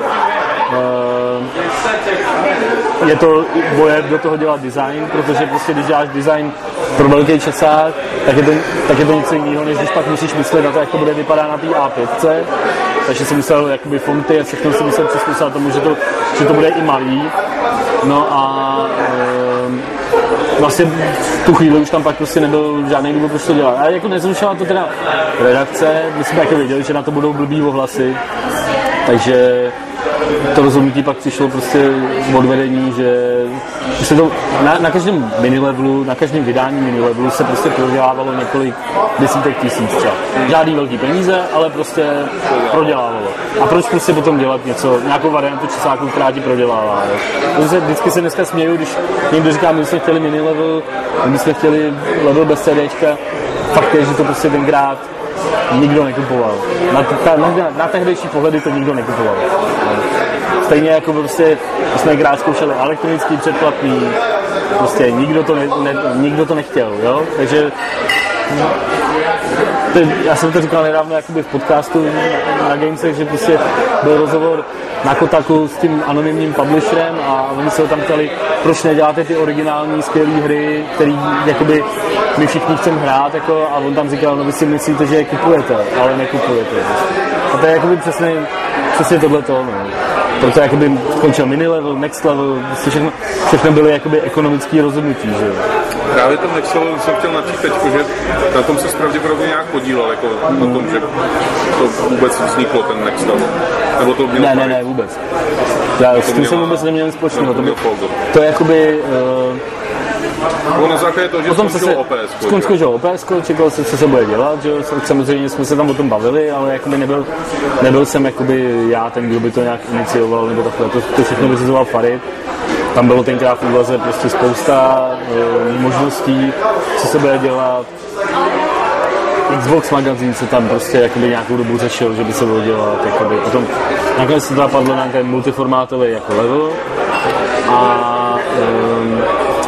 Je to boje do toho dělat design, protože prostě když děláš design pro velký časák, tak je to, tak je to něco jiného, než když pak musíš myslet na to, jak to bude vypadat na té á pět. Takže jsem musel jakoby fonty a všechno si musel přizpůsobit tomu, že to, že to bude i malý. No a e, vlastně v tu chvíli už tam pak prostě nebyl žádný důvod, proč to dělat. A jako nezrušila to teda redakce, my jsme jako věděli, že na to budou blbý ohlasy, takže to rozhodnutí pak přišlo prostě od vedení, že se to na, na každém minilevelu, na každém vydání minilevelu se prostě prodělávalo několik desítek tisíc třeba. Žádný velký peníze, ale prostě prodělávalo. A proč prostě potom dělat něco, nějakou variantu časáků, která ti prodělává. Protože vždycky se dneska směju, když někdo říká, my jsme chtěli minilevel, my jsme chtěli level bez CDčka, fakt je, že to prostě tenkrát nikdo nekupoval. Na, ta, na, na tehdejší pohledy to nikdo nekupoval. Stejně jako prostě jsme krát zkoušeli elektronický předplatný, prostě nikdo to, ne, ne, nikdo to nechtěl, jo? Takže to, já jsem to říkal nedávno jakoby v podcastu na, na Gamesech, že prostě byl rozhovor na Kotaku s tím anonymním publisherem a oni se ho tam ptali, proč neděláte ty originální skvělé hry, které jakoby my všichni chceme hrát, jako, a on tam říkal, no vy si myslíte, že je kupujete, ale nekupujete. A to je jakoby přesně, přesně tohleto, no. Proto jakoby skončil mini-level, next level, všechno, všechno byly jakoby ekonomické rozhodnutí, že jo. Právě ten next level jsem chtěl načít teď, že na tom se pravděpodobně nějak podílel, jako mm. na tom, že to vůbec vzniklo ten next level. Nebo to mělo ne, ne, ne, vůbec. Já s tím jsem vůbec neměl nic společného. To, by, to je jakoby... Uh, Bylo na základě toho, že skončilo O P S. Skončilo O P S, čekal jsem, co se bude dělat, že samozřejmě jsme se tam o tom bavili, ale jakoby nebyl, nebyl jsem jakoby já ten, kdo by to nějak inicioval, nebo takhle, to, to všechno vyřizoval Farid. Tam bylo tenkrát v úvaze prostě spousta e, možností, co se bude dělat. Xbox magazín se tam prostě jakoby nějakou dobu řešil, že by se bylo dělat. Jakoby. Potom nakonec se to napadlo nějaký multiformátový jako level a um,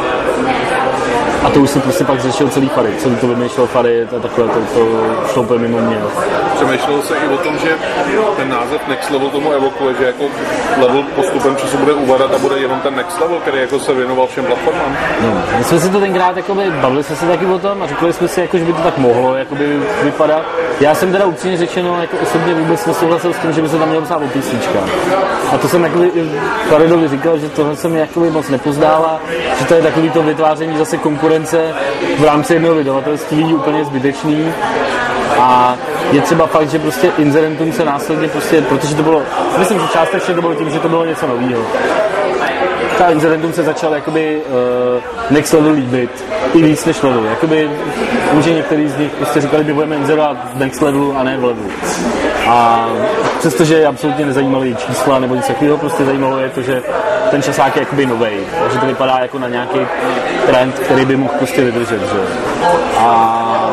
A to už jsem prostě pak řešil celý Farid, celý to vymýšlel Farid a takhle to, to šlo úplně mimo mě. Přemýšlelo se i o tom, že ten název Next Level tomu evokuje, že jako level postupem času bude uvadat a bude jenom ten Next Level, který jako se věnoval všem platformám. No, my jsme si to tenkrát jakoby, bavili jsme se taky o tom a řekli jsme si, jako, že by to tak mohlo jakoby, vypadat. Já jsem teda upřímně řečeno jako osobně vůbec nesouhlasil s tím, že by se tam mělo psát o písničkách. A to jsem jakoby Faridovi říkal, že tohle se mi jakoby moc nepozdává, že to je takový to vytváření zase konkurence v rámci jednoho vydavatelství úplně zbytečný a je třeba fakt, že prostě Inzerentům se následně prostě, protože to bylo, myslím, že částečně to bylo tím, že to bylo něco novýho. Ta Inzerentům se začal jakoby uh, Next Level líbit i víc než level. Jakoby může některý z nich prostě říkali, že budeme inzerovat v Next Levelu a ne v levelu. A přestože je absolutně nezajímaly čísla nebo něco takového, prostě zajímalo je to, že ten časák je jakoby novej, že to vypadá jako na nějaký trend, který by mohl prostě vydržet, že? A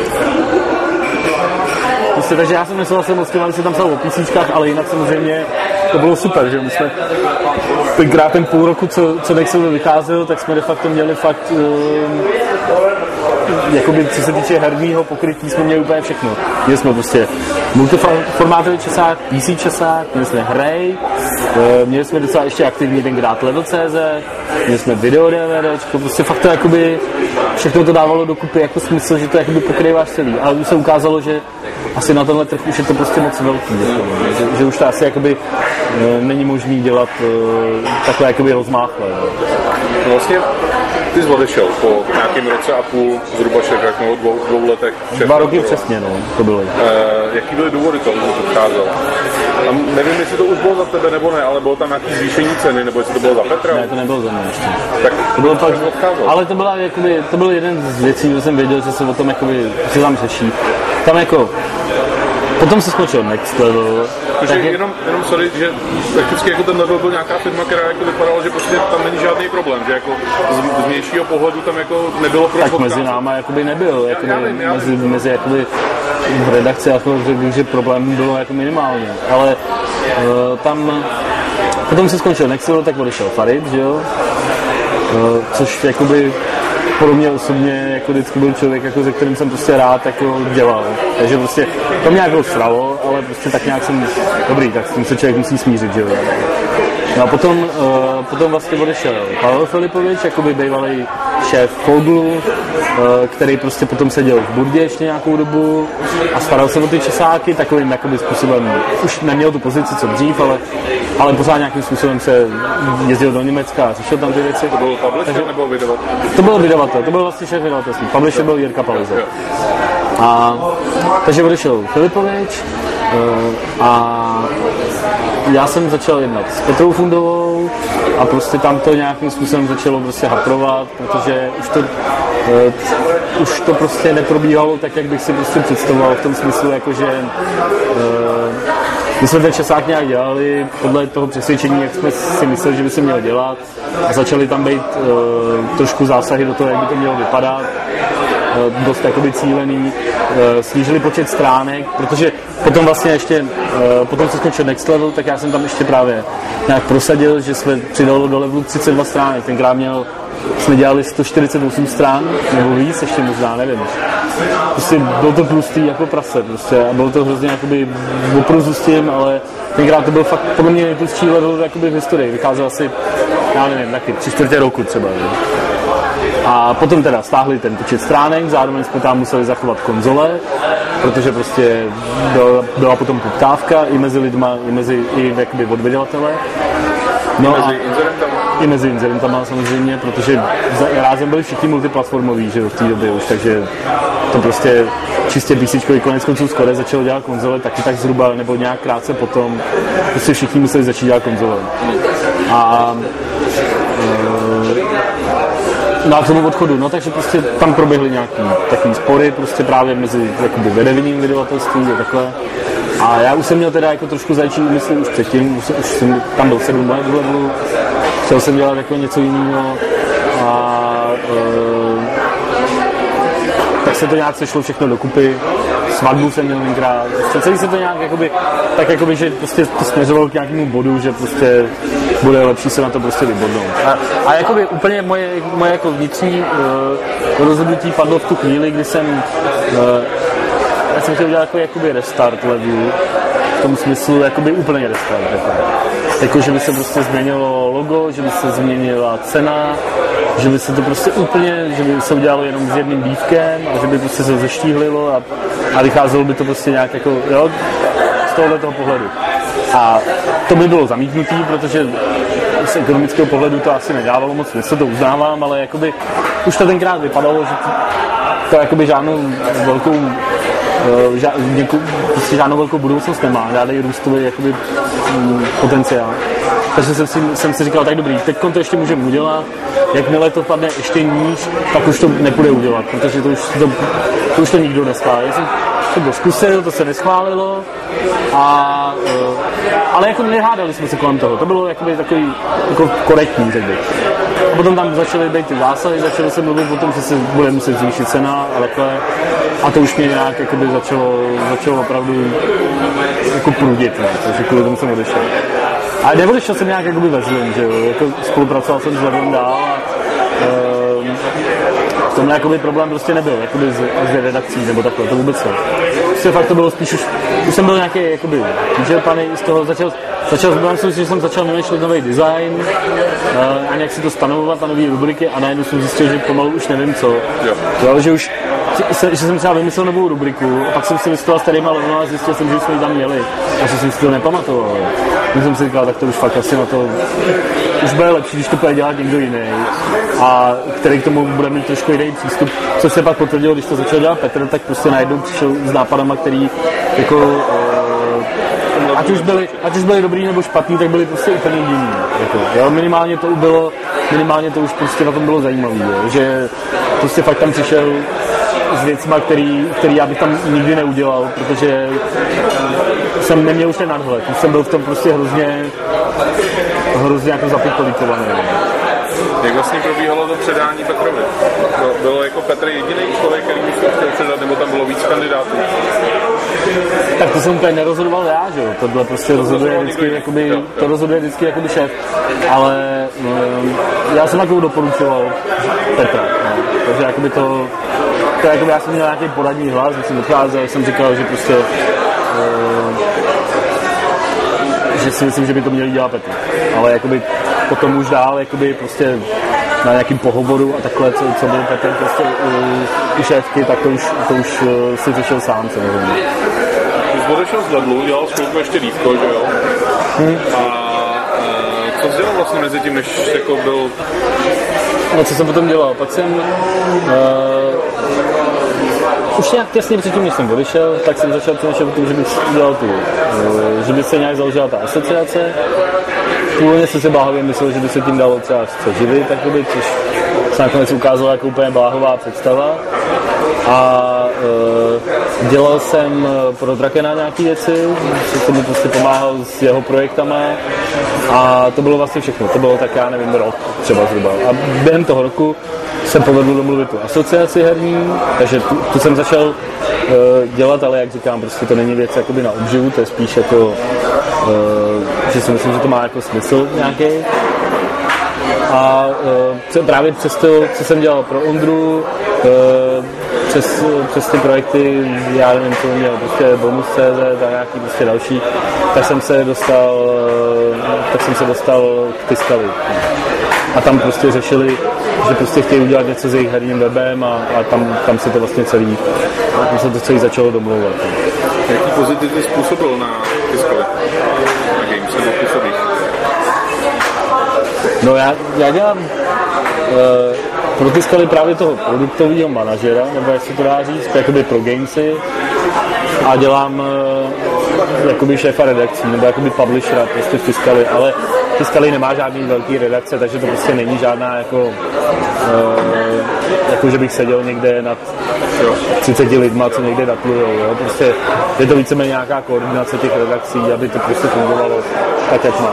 prostě, takže já jsem nesouhlasil moc s tím, aby se tam psal o písničkách, ale jinak samozřejmě to bylo super, že my jsme tenkrát ten půl roku, co, co Next Level vycházel, tak jsme de facto měli fakt um, jakoby, co se týče herního pokrytí, jsme měli úplně všechno. Měli jsme prostě multiformátový časák, P C časák, měli jsme hry, měli jsme docela ještě aktivní tenkrát Level tečka cé zet, měli jsme video DVDčko, prostě fakt to jakoby, všechno to dávalo dokupy jako smysl, že to jakoby pokrýváš celý. Ale už se ukázalo, že asi na tenhle trh už je to prostě moc velký, že, že už to asi jakoby není možný dělat takhle jakoby rozmáchle. No vlastně ty jsi odešel po nějakém roce a půl, zhruba šek, nebo dvou, dvou letech. Dva roky přesně, no, to byly. E, jaký byly důvody toho, že to odcházel? A nevím, jestli to už bylo za tebe nebo ne, ale bylo tam nějaké zvýšení ceny, nebo jestli to bylo za Petra? Ne, to nebylo za mě ještě. Tak to bylo pak, odcházel. Ale to byla jakoby, to byl jeden z věcí, že jsem věděl, že se o tom jakoby, se tam řeší. Tam jako, potom se skončil Next Level. Takže je... jenom, jenom sorry, že prakticky jako ten Level byl nějaká firma, která jako vypadala, že prostě tam není žádný problém, že jako z, z vnějšího pohledu tam jako nebylo pro tak mezi náma jakoby nebyl, jakoby já vím, já mezi, mezi jakoby v redakci jako řekl, že problém bylo jako minimálně, ale uh, tam potom se skončil Next Level, tak odešel Farid, že jo, uh, což jakoby pro mě osobně jako vždycky byl člověk, jako, se kterým jsem prostě rád jako dělal. Takže prostě to mě jako sralo, ale prostě tak nějak jsem dobrý, tak s tím se člověk musí smířit, že jo. No a potom, uh, potom vlastně odešel Pavel Filipovič, jakoby bývalý šéf Foglu, uh, který prostě potom seděl v Burdě ještě nějakou dobu a staral se o ty česáky takovým jakoby způsobem, už neměl tu pozici co dřív, ale, ale pořád nějakým způsobem se jezdil do Německa a řešil tam ty věci. To byl publisher Takže, nebo vydavatel? To byl vydavatel, to byl vlastně šéf vydavatelství. Publisher byl Jirka Palize. A takže odešel Filipovič uh, a já jsem začal jednat s Petrou Fundovou a prostě tam to nějakým způsobem začalo prostě haprovat, protože už to, uh, už to prostě neprobíhalo tak, jak bych si prostě představoval v tom smyslu, jakože uh, my jsme ten časák nějak dělali podle toho přesvědčení, jak jsme si mysleli, že by se měl dělat a začaly tam být uh, trošku zásahy do toho, jak by to mělo vypadat. Dost jakoby cílený, snížili počet stránek, protože potom vlastně ještě, potom se skončil Next Level, tak já jsem tam ještě právě nějak prosadil, že jsme přidali do levelu třicet dva stránek, tenkrát měl, jsme dělali sto čtyřicet osm strán, nebo víc, ještě možná, nevím. Prostě bylo to tlustý jako prase prostě a bylo to hrozně jakoby opravdu s tím, ale tenkrát to byl fakt podle mě nejtlustší level jakoby v historii, vycházel asi, já nevím, taky tři čtvrtě roku třeba. Ne? A potom teda stáhli ten počet stránek, zároveň jsme tam museli zachovat konzole, protože prostě byla, byla potom poptávka i mezi lidma, i mezi i jakoby od vydavatele. No I mezi inzerentama? I mezi inzerentama samozřejmě, protože rázem byli všichni multiplatformoví, že v té době už, takže to prostě čistě písíčkový, konec konců skoro začalo dělat konzole taky tak zhruba, nebo nějak krátce potom, prostě všichni museli začít dělat konzole. A no a k tomu odchodu, no takže prostě tam proběhly nějaký takový spory prostě právě mezi jakoby vedevinným vydavatelství a takhle. A já už jsem měl teda jako trošku zajčí úmysl už předtím, už, už jsem tam byl sedm let v levelu, chtěl jsem dělat jako něco jiného a e, tak se to nějak sešlo všechno dokupy. Svatbu jsem měl tenkrát, celý se to nějak jakoby, tak jakoby, že prostě to směřovalo k nějakému bodu, že prostě bude lepší se na to prostě vybodnout. A, a jakoby úplně moje, moje jako vnitřní uh, rozhodnutí padlo v tu chvíli, kdy jsem uh, já jsem chtěl udělat jako, jakoby restart levelu, v tom smyslu jakoby úplně restart. Jako. jako, že by se prostě změnilo logo, že by se změnila cena, že by se to prostě úplně, že by se udělalo jenom s jedným dívkem a že by prostě se zeštíhlilo a, a vycházelo by to prostě nějak jako, jo, z tohohle toho pohledu. A to by bylo zamítnutý, protože z ekonomického pohledu to asi nedávalo moc smysl, to uznávám, ale jakoby už to tenkrát vypadalo, že to, to jakoby žádnou velkou Ža, někou, prostě žádnou velkou budoucnost nemá, žádný růstový jakoby, m, potenciál. Takže jsem si, jsem si říkal, tak dobrý, teď to ještě můžeme udělat, jakmile to padne ještě níž, tak už to nepůjde udělat, protože to už to, to, už to nikdo neschválí. Já jsem to zkusil, to se neschválilo, a, ale jako nehádali jsme se kolem toho, to bylo jakoby takový jako korektní, řekl bych. A potom tam začaly být ty zásahy, začalo se mluvit o tom, že se bude muset zvýšit cena a takhle. A to už mě nějak jakoby začalo, začalo opravdu jako prudit, ne? Takže kvůli tomu jsem odešel. A neodešel jsem nějak jakoby vezlím, že jo, jako spolupracoval jsem s Levem dál a um, v tomhle jakoby problém prostě nebyl, jakoby z, z redakcí nebo takhle, to vůbec ne. Prostě fakt to bylo spíš už, už jsem byl nějaký jakoby vyčerpaný z toho, začal, začal jsem si, že jsem začal vymýšlet nový design uh, a nějak si to stanovovat na nové rubriky a najednou jsem zjistil, že pomalu už nevím co. Jo. Jo, že už že jsem třeba vymyslel novou rubriku, a pak jsem si listoval s starýma levnama a zjistil jsem, že jsme ji tam měli a že jsem si to nepamatoval. Když jsem si říkal, tak to už fakt asi na to už bude lepší, když to bude dělat někdo jiný a který k tomu bude mít trošku jiný přístup, což se pak potvrdilo, když to začal dělat Petr, tak prostě najednou přišel s nápadama, který jako uh, ať už byli, ať už byli dobrý nebo špatný, tak byli prostě úplně jiný. Jako, jo, minimálně to bylo, minimálně to už prostě na tom bylo zajímavé, že prostě fakt tam přišel s věcma, který, který já bych tam nikdy neudělal, protože jsem neměl už ten nadhled. Jsem byl v tom prostě hrozně, hrozně jako zapikolíkovaný. Jak vlastně probíhalo to předání Petrovi? Bylo jako Petr jediný člověk, který musel chtěl předat, nebo tam bylo víc kandidátů? Tak to jsem úplně nerozhodoval já, že jo? Tohle prostě rozhoduje vždycky, jakoby, to rozhoduje vždycky jakoby šéf. Ale um, já jsem takovou doporučoval Petra. No. Takže jakoby to, to jakoby já jsem měl nějaký poradní hlas, když jsem odcházel, jsem říkal, že prostě uh, že si myslím, že by to měli dělat Petr. Ale jakoby potom už dál, jakoby prostě na nějakým pohovoru a takhle, co, co byl Petr prostě u, u šéfky, tak to už, to už uh, si řešil sám samozřejmě. Když odešel z Lidlu, dělal chvilku ještě Dívko, že jo? Hmm. A e, co jsi dělal vlastně mezi tím, než jako byl... No co jsem potom dělal? Pak jsem... Uh, už nějak těsně předtím, než jsem odešel, tak jsem začal přemýšlet o tom, že bych dělal tu, uh, že by se nějak založila ta asociace. Původně jsem si bláhově myslel, že by se tím dalo třeba živit, takoby, což se nakonec ukázalo jako úplně bláhová představa. A e, dělal jsem pro Drakena nějaké věci, že jsem mu prostě pomáhal s jeho projektama a to bylo vlastně všechno. To bylo tak, já nevím, rok třeba zhruba. A během toho roku jsem povedl domluvit tu asociaci herní, takže tu, tu jsem začal e, dělat, ale jak říkám, prostě to není věc jakoby na obživu, to je spíš jako, e, že si myslím, že to má jako smysl nějaký. A e, právě přes to, co jsem dělal pro Ondru, e, přes, přes ty projekty, já nevím, co měl, prostě bonus tečka cé zet a nějaký prostě další, tak jsem se dostal, tak jsem se dostal k Tiskavi. A tam prostě řešili, že prostě chtějí udělat něco s jejich herním webem a, a tam, tam se to vlastně celý, tam se to celý začalo domlouvat. Jaký pozitivní způsobil na Tiskavi? Na Games nebo působíš? No já, já dělám uh, pro Tiskavi právě toho produktového manažera, nebo jak se to dá říct, jakoby pro gamesy a dělám uh, jakoby šéfa redakcí, nebo jakoby publishera prostě v Tiskavi, ale Tiskavi nemá žádný velký redakce, takže to prostě není žádná jako, uh, jako že bych seděl někde nad třicet lidma, co někde datlujou, jo, prostě je to víceméně nějaká koordinace těch redakcí, aby to prostě fungovalo tak, jak má.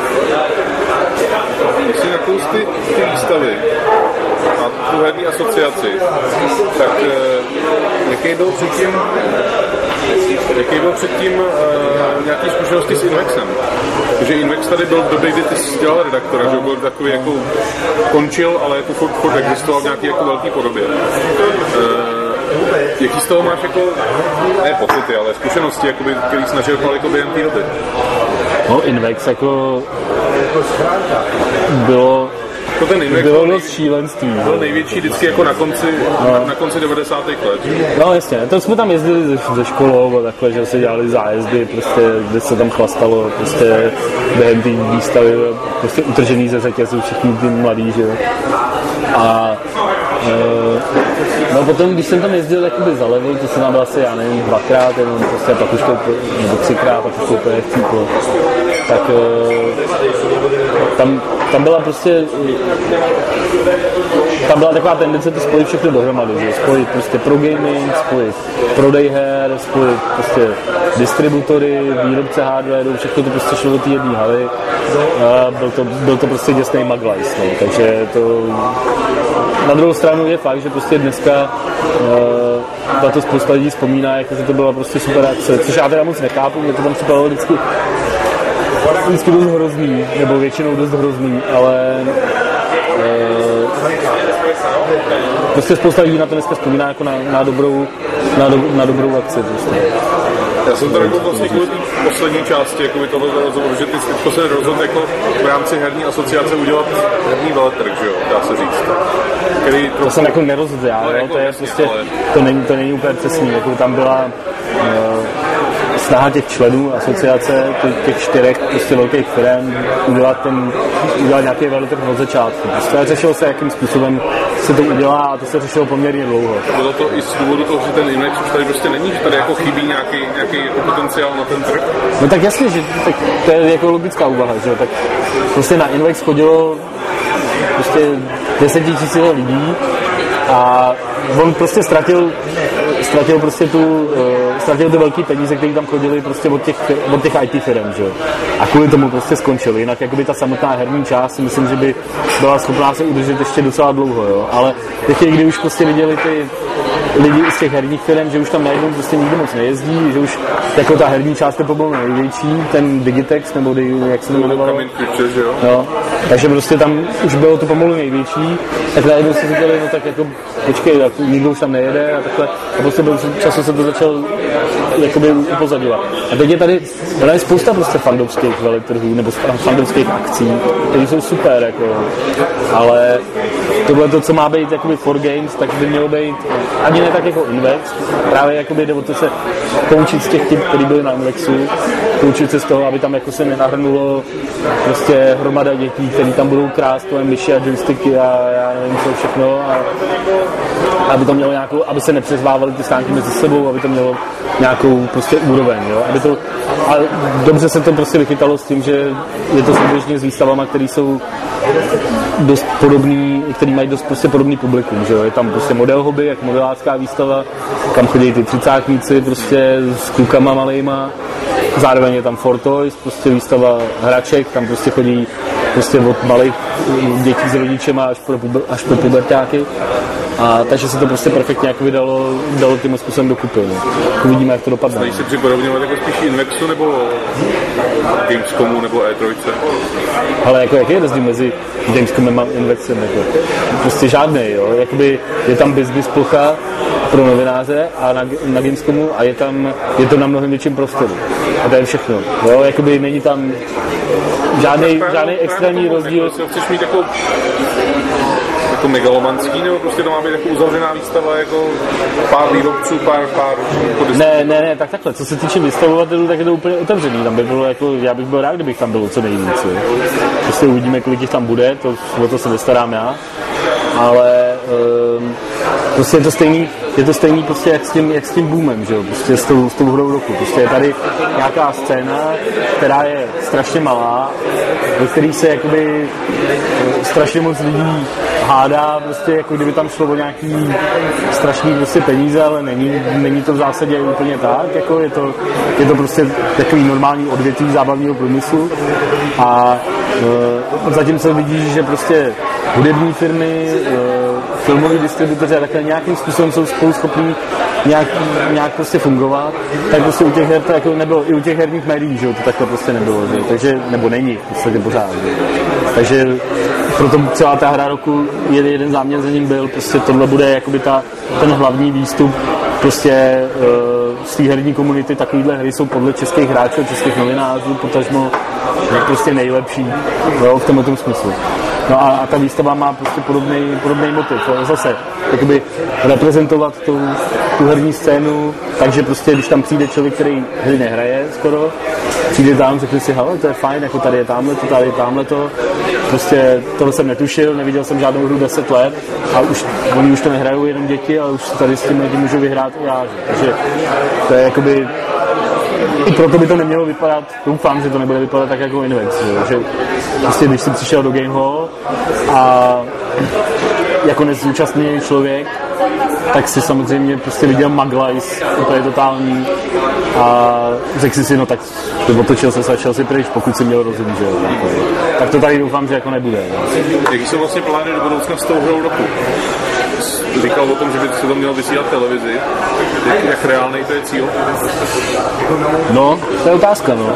Když si nakous ty, ty výstavy a tu herní asociaci, tak jaký byl předtím, jaký byl předtím uh, nějaký zkušenosti s Invexem? Protože Invex tady byl v době, kdy ty jsi dělal redaktora, že byl takový jako končil, ale jako furt, furt existoval v nějaký jako velký podobě. Uh, jaký z toho máš jako, ne pocity, ale zkušenosti, jakoby, který jsi načerpal jako během té doby? No, Invex jako bylo, to ten Invex bylo dost šílenství. Byl největší vždycky jako na konci, no. na konci devadesátých let. No jasně, to jsme tam jezdili ze, ze školou a takhle, že se dělali zájezdy, prostě, kde se tam chlastalo, prostě během té výstavy, prostě utržený ze řetězu všichni ty mladí, že jo. A e, no potom, když jsem tam jezdil jakoby za level, to se nám bylo asi, já nevím, dvakrát, jenom prostě pak už to, nebo třikrát, pak už to úplně chcíplo. Tak tam, tam byla prostě, tam byla taková tendence to spojit všechno dohromady, že spojit prostě pro gaming, spojit prodej her, spojit prostě distributory, výrobce hardwareu, všechno to prostě šlo do té jedné haly. A byl to, byl to prostě děsnej maglajs, no. Takže to na druhou stranu je fakt, že prostě dneska uh, na to spousta lidí vzpomíná, jako, že to byla prostě super akce, což já teda moc nechápu, mě to tam připadalo vždycky vždycky dost hrozný, nebo většinou dost hrozný, ale uh, prostě spousta lidí na to dneska vzpomíná jako na, na, dobrou, na, do, na dobrou akci. Prostě. Já jsem to řekl vlastně kvůli poslední části jako tohoto rozhovoru, že ty to se rozhodl jako v rámci herní asociace udělat herní veletrh, že jo, dá se říct. Který to trochu... jsem jako nerozhodl, no, jako to je jasně, prostě, ale... to, není, to není úplně přesný, jako tam byla uh, snaha těch členů asociace, těch čtyřech prostě velkých firm, udělat, ten, udělat nějaký veletrh od začátku. Prostě řešilo se, jakým způsobem se to udělá a to se řešilo poměrně dlouho. Bylo to i z důvodu toho, že ten Invex už tady prostě není, že tady jako chybí nějaký, nějaký jako potenciál na ten trh? No tak jasně, že tak to je jako logická úvaha, že tak prostě na Invex chodilo prostě desetitisíce lidí a on prostě ztratil ztratil prostě tu, uh, ztratil ty velký peníze, které tam chodili prostě od těch, od těch í té firm, že jo. A kvůli tomu prostě skončil. Jinak jakoby ta samotná herní část, myslím, že by byla schopná se udržet ještě docela dlouho, jo. Ale teď, kdy už prostě viděli ty lidi z těch herních firm, že už tam najednou prostě nikdo moc nejezdí, že už jako ta herní část je pomalu největší, ten Digitex, nebo jak se to jmenovalo. No, takže prostě tam už bylo to pomalu největší, tak najednou si říkali, no tak jako počkej, tak nikdo už tam nejede a takhle. A prostě byl času se to začal jakoby upozadovat. A teď je tady, tady je spousta prostě fandovských veletrhů nebo fandovských akcí, které jsou super, jako, ale tohle to, co má být jakoby for games, tak by mělo být ani ne tak jako Invex, právě jakoby jde o to se poučit z těch typ, který byli na Invexu, poučit se z toho, aby tam jako se nenahrnulo prostě hromada dětí, který tam budou krást kolem myši a joysticky a já nevím co všechno a aby to mělo nějakou, aby se nepřezvávaly ty stánky mezi sebou, aby to mělo nějakou prostě úroveň, jo, aby to, a dobře se to prostě vychytalo s tím, že je to souběžně s výstavama, které jsou dost podobný, který mají dost prostě podobný publikum, že jo, je tam prostě model hobby, jak modelářská výstava, kam chodí ty třicátníci prostě s klukama malejma, zároveň je tam For Toys, prostě výstava hraček, tam prostě chodí prostě od malých dětí s rodičema až pro, až pro pubertáky. A takže se to prostě perfektně jako vydalo, dalo tím způsobem dokupy. No. Uvidíme, jak to dopadne. Snaží se připodobňovat jako spíš Invexu nebo Gamescomu nebo E tři? Ale jako jaký je rozdíl mezi Gamescomem a Invexem? Jako? Prostě žádnej, jo. Jakoby je tam business plocha pro novináře a na, na Gamescomu a je tam, je to na mnohem větším prostoru. A to je všechno. Jo, jakoby není tam žádnej, žádnej extrémní rozdíl. Chceš mít jako jako megalomanský, nebo prostě to má být jako uzavřená výstava, jako pár výrobců, pár, pár jako ne, ne, ne, tak takhle, co se týče vystavovatelů, tak je to úplně otevřený, tam by bylo jako, já bych byl rád, kdybych tam byl co nejvíc, prostě uvidíme, kolik jich tam bude, to, o to se nestarám já, ale um, prostě je to stejný, je to stejný prostě jak s tím, jak s tím boomem, že jo, prostě s tou, s tou hrou roku, prostě je tady nějaká scéna, která je strašně malá, ve který se jakoby strašně moc lidí hádá, prostě jako kdyby tam šlo o nějaký strašný prostě peníze, ale není, není to v zásadě úplně tak, jako je to, je to prostě takový normální odvětví zábavního průmyslu a e, zatím se vidí, že prostě hudební firmy, e, filmoví distributoři a takhle nějakým způsobem jsou spolu schopní nějak, nějak prostě fungovat, tak prostě u těch her to jako nebylo, i u těch herních médií, že jo, to takhle prostě nebylo, že? Takže, nebo není v podstatě pořád, že? Takže proto celá ta hra roku, jeden záměr za ním byl, prostě tohle bude jakoby ta, ten hlavní výstup prostě uh, z té herní komunity, takovýhle hry jsou podle českých hráčů a českých novinářů potažmo prostě nejlepší, jo, v tomhle tom smyslu. No a, a ta výstava má prostě podobný, podobný motiv. Zase, jakoby reprezentovat tu, tu herní scénu, takže prostě, když tam přijde člověk, který hry nehraje skoro, přijde tam, řekne si, hele, to je fajn, jako tady je tamhle to, tady je tamhle to, prostě tohle jsem netušil, neviděl jsem žádnou hru deset let a už, oni už to nehrajou jenom děti, ale už tady s tím můžu vyhrát i já, takže to je jakoby i proto by to nemělo vypadat, doufám, že to nebude vypadat tak jako Invex, že prostě když jsem přišel do Game Hall a jako nezúčastněný člověk tak si samozřejmě prostě viděl Maglajs, úplně totální a řekl si si, no tak otočil se, začal si pryč, pokud si měl rozum, že jo. Tak to tady doufám, že jako nebude. No. Jaký jsou vlastně plány do budoucna s tou hrou roku? Říkal o tom, že by se to mělo vysílat televizi. Jak, jak reálný to je cíl? No, to je otázka, no.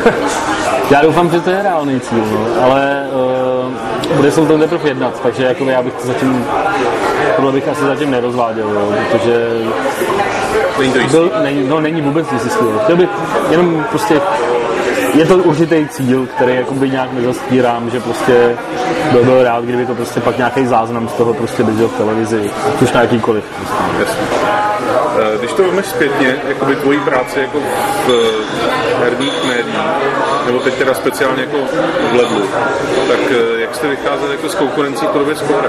Já doufám, že to je reálný cíl, no, ale uh, bude se o tom teprve jednat, takže jako já bych to zatím, tohle bych asi zatím nerozváděl, jo, protože není to jistý. Byl, není, no, není vůbec jistý. Chtěl bych jenom prostě, je to určitý cíl, který jakoby nějak nezastírám, že prostě byl, byl rád, kdyby to prostě pak nějaký záznam z toho prostě běžel v televizi, už na jakýkoliv. Prostě. Když to vemeš zpětně, jakoby tvojí práci jako v herních médiích, nebo teď teda speciálně jako v Ledlu, tak jak jste vycházeli jako s konkurencí podobě Score?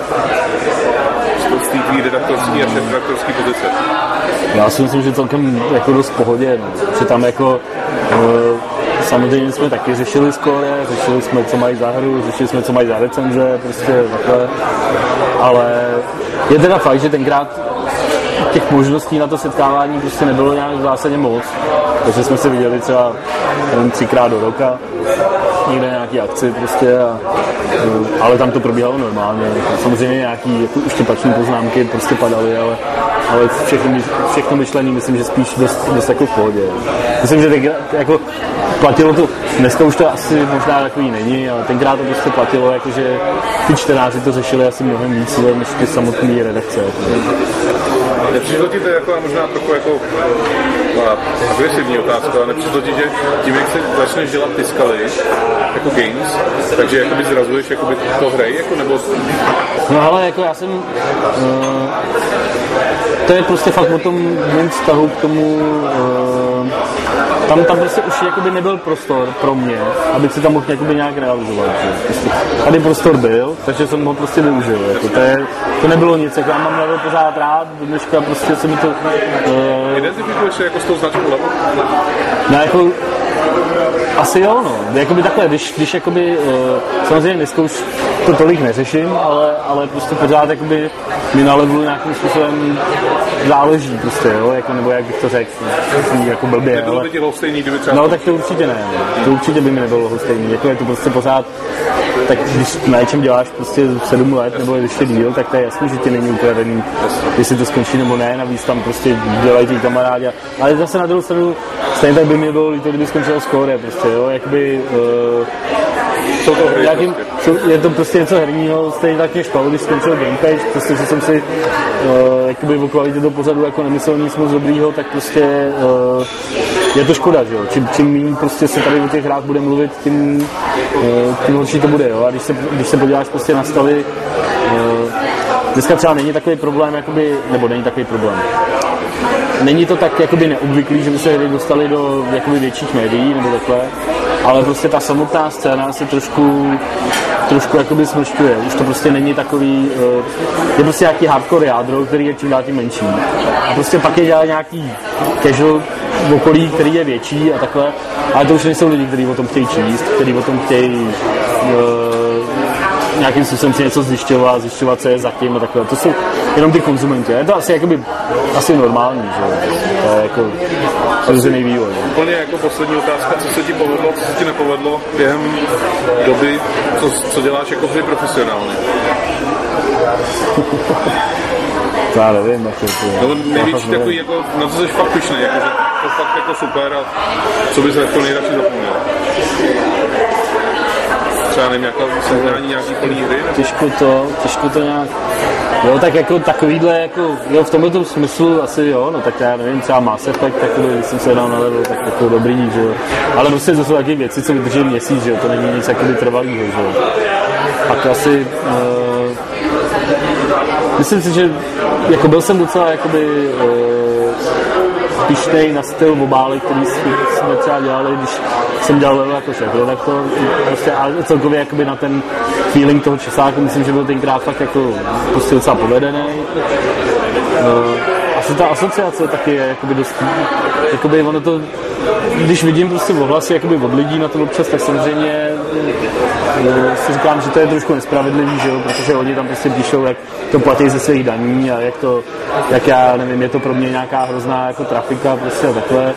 Z té tvý redaktorský a šéfredaktorský pozice? Já si myslím, že celkem jako dost v pohodě, no. Že tam jako uh, samozřejmě jsme taky řešili Score, řešili jsme, co mají za hru, řešili jsme, co mají za recenze, prostě takhle, ale je teda fakt, že tenkrát těch možností na to setkávání prostě nebylo nějak v zásadě moc, takže jsme se viděli třeba jenom třikrát do roka, někde nějaký akci prostě, a, ale tam to probíhalo normálně. Samozřejmě nějaký jako uštěpační poznámky prostě padaly, ale, ale všechno, všechno myšlení myslím, že spíš dost, dost jako v pohodě. Myslím, že teď jako platilo to, dneska už to asi možná takový není, ale tenkrát to prostě platilo, jakože ty čtenáři to řešili asi mnohem víc než ty samotné redakce. Nepřišlo ti to jako možná trochu jako agresivní otázka, ale nepřišlo ti, že tím, jak se začneš dělat ty skaly, jako games, takže jakoby zrazuješ jakoby to hrej, jako nebo... No ale jako já jsem... Uh, to je prostě fakt o tom mým vztahu k tomu... Uh, tam, tam prostě už jakoby nebyl prostor pro mě, abych si tam mohl jakoby nějak realizovat. Prostě tady prostor byl, takže jsem ho prostě využil. Jako to, je, to nebylo nic, jako já mám Level pořád rád, do dneška prostě se mi to... Uh, Identifikuješ se jako s tou značkou Level? No jako... Asi jo, no. Jakoby takhle, když, když jakoby, uh, samozřejmě dneska už to tolik neřeším, ale, ale prostě pořád jakoby mi na Levelu nějakým způsobem záleží prostě, jo, jako, nebo jak bych to řekl, jako blbě, nebylo ale... by ti lhostejný, kdyby třeba... No tak to určitě ne, no. To určitě by mi nebylo lhostejný, jako je to prostě pořád, tak když na něčem děláš prostě sedm let nebo ještě díl, tak to je jasný, že ti není ukradený, jestli to skončí nebo ne, navíc tam prostě dělají ti kamarádi, ale zase na druhou stranu stejně tak by mi bylo líto, kdyby skončilo Score, prostě, jo, jakoby... Uh, jsou to hry, jakým, jsou, je to prostě něco herního, stejně tak mě špalo, když skončil Gamepage, prostě, že jsem si uh, jakoby o kvalitě toho pořadu jako nemyslel nic moc dobrýho, tak prostě uh, je to škoda, že jo, čím, čím méně prostě se tady o těch hrách bude mluvit, tím, uh, tím horší to bude, jo, a když se, když se podíváš prostě na stavy, uh, dneska třeba není takový problém, jakoby, nebo není takový problém. Není to tak jakoby neobvyklý, že by se hry dostali do jakoby větších médií nebo takhle, ale prostě ta samotná scéna se trošku, trošku jakoby smršťuje. Už to prostě není takový, je prostě nějaký hardcore jádro, který je čím dál tím menší. A prostě pak je dělá nějaký casual v okolí, který je větší a takhle, ale to už nejsou lidi, kteří o tom chtějí číst, kteří o tom chtějí nějakým způsobem si něco zjišťovat, zjišťovat, co je zatím a takhle. To jsou jenom ty konzumenti. Je to asi jakoby, asi normální, že to je jako přirozený vývoj. Úplně jako poslední otázka, co se ti povedlo, co se ti nepovedlo během doby, co, co děláš jako hry profesionálně? Já nevím, jak to je. No největší takový, jako, na co jsi fakt pyšnej, jako, že to fakt jako super a co bys jako nejradši zapomněl? Třeba nevím, nějaká seznání nějaký plný hry? Těžko to, těžko to nějak... Jo, tak jako takovýhle, jako, jo, v tomto smyslu asi jo, no tak já nevím, třeba Mass Effect, takový, když jsem se dal na level, tak jako dobrý, že jo. Ale prostě to jsou taky věci, co vydrží měsíc, že jo, to není nic jakoby trvalýho, že jo. Pak asi... Uh, myslím si, že jako byl jsem docela jakoby... Uh, pišnej na styl obály, který jsme třeba dělali, když jsem dělal level jako šéfredaktor, prostě, ale celkově jakoby na ten feeling toho časáku, myslím, že byl tenkrát fakt jako prostě docela povedený. Uh, asi ta asociace taky je jakoby dost, jakoby ono to, když vidím prostě ohlasy jakoby od lidí na to občas, tak samozřejmě si říkám, že to je trošku nespravedlivý, že jo, protože oni tam prostě píšou, jak to platí ze svých daní a jak to, jak já nevím, je to pro mě nějaká hrozná jako trafika prostě a takhle.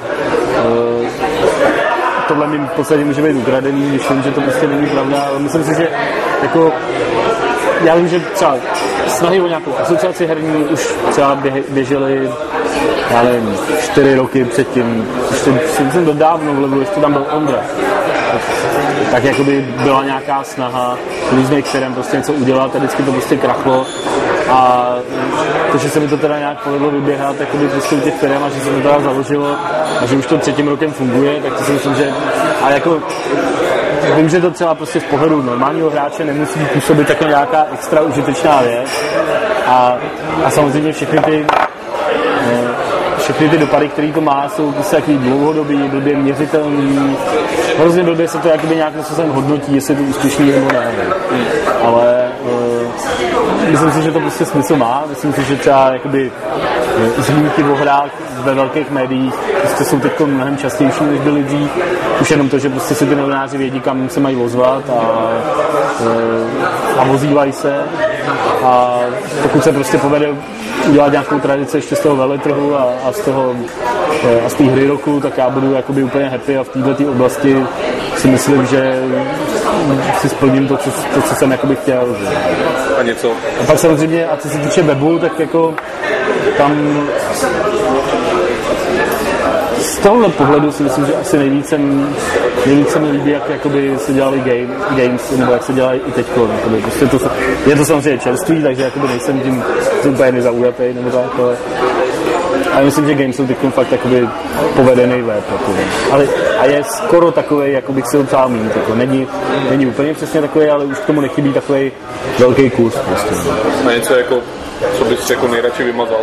Tohle mi v podstatě může být ukradený, když vím, že to prostě není pravda, ale myslím si, že jako já vím, že třeba snahy o nějakou asociaci herní už třeba běžely, já nevím, čtyři roky předtím, ještě jsem dodávno v levelu, ještě tam byl Ondra. Tak jakoby byla nějaká snaha různých firem prostě něco udělat a vždycky to prostě krachlo a to, že se mi to teda nějak povedlo vyběhat jakoby prostě u těch firem a že se to teda založilo a že už to třetím rokem funguje, tak to si myslím, že a jako vím, že to třeba prostě z pohledu normálního hráče nemusí působit jako nějaká extra užitečná věc a, a samozřejmě všechny ty všechny ty dopady, které to má, jsou prostě takový dlouhodobý, blbě měřitelný. Hrozně blbě se to jakoby nějakým způsobem hodnotí, jestli je to úspěšný nebo ne. Ale uh, myslím si, že to prostě smysl má. Myslím si, že třeba jakoby zmínky o hrách ve velkých médiích prostě jsou teď mnohem častější, než byly dřív. Už jenom to, že prostě si ty novináři vědí, kam se mají ozvat a, uh, a ozývají se. A pokud se prostě povede udělat nějakou tradici ještě z toho veletrhu a, a z toho a z té hry roku, tak já budu jakoby úplně happy a v této oblasti si myslím, že si splním to, co, to, co jsem jakoby chtěl. Že? A něco? A pak samozřejmě, a co se týče webu, tak jako tam z tohohle pohledu si myslím, že asi nejvíce, nejvíce mi líbí, jak jakoby se dělali game, games, nebo jak se dělají i teďko. Prostě to, je to samozřejmě čerstvý, takže jakoby nejsem tím úplně nezaujatý, nebo tak, ale, ale myslím, že games jsou teď fakt jakoby povedený web. Jakoby. Ale, a je skoro takovej, jako bych si ho přál mít. Jako. Není, není úplně přesně takový, ale už k tomu nechybí takový velký kus. Prostě. A něco jako, co bys jako nejradši vymazal?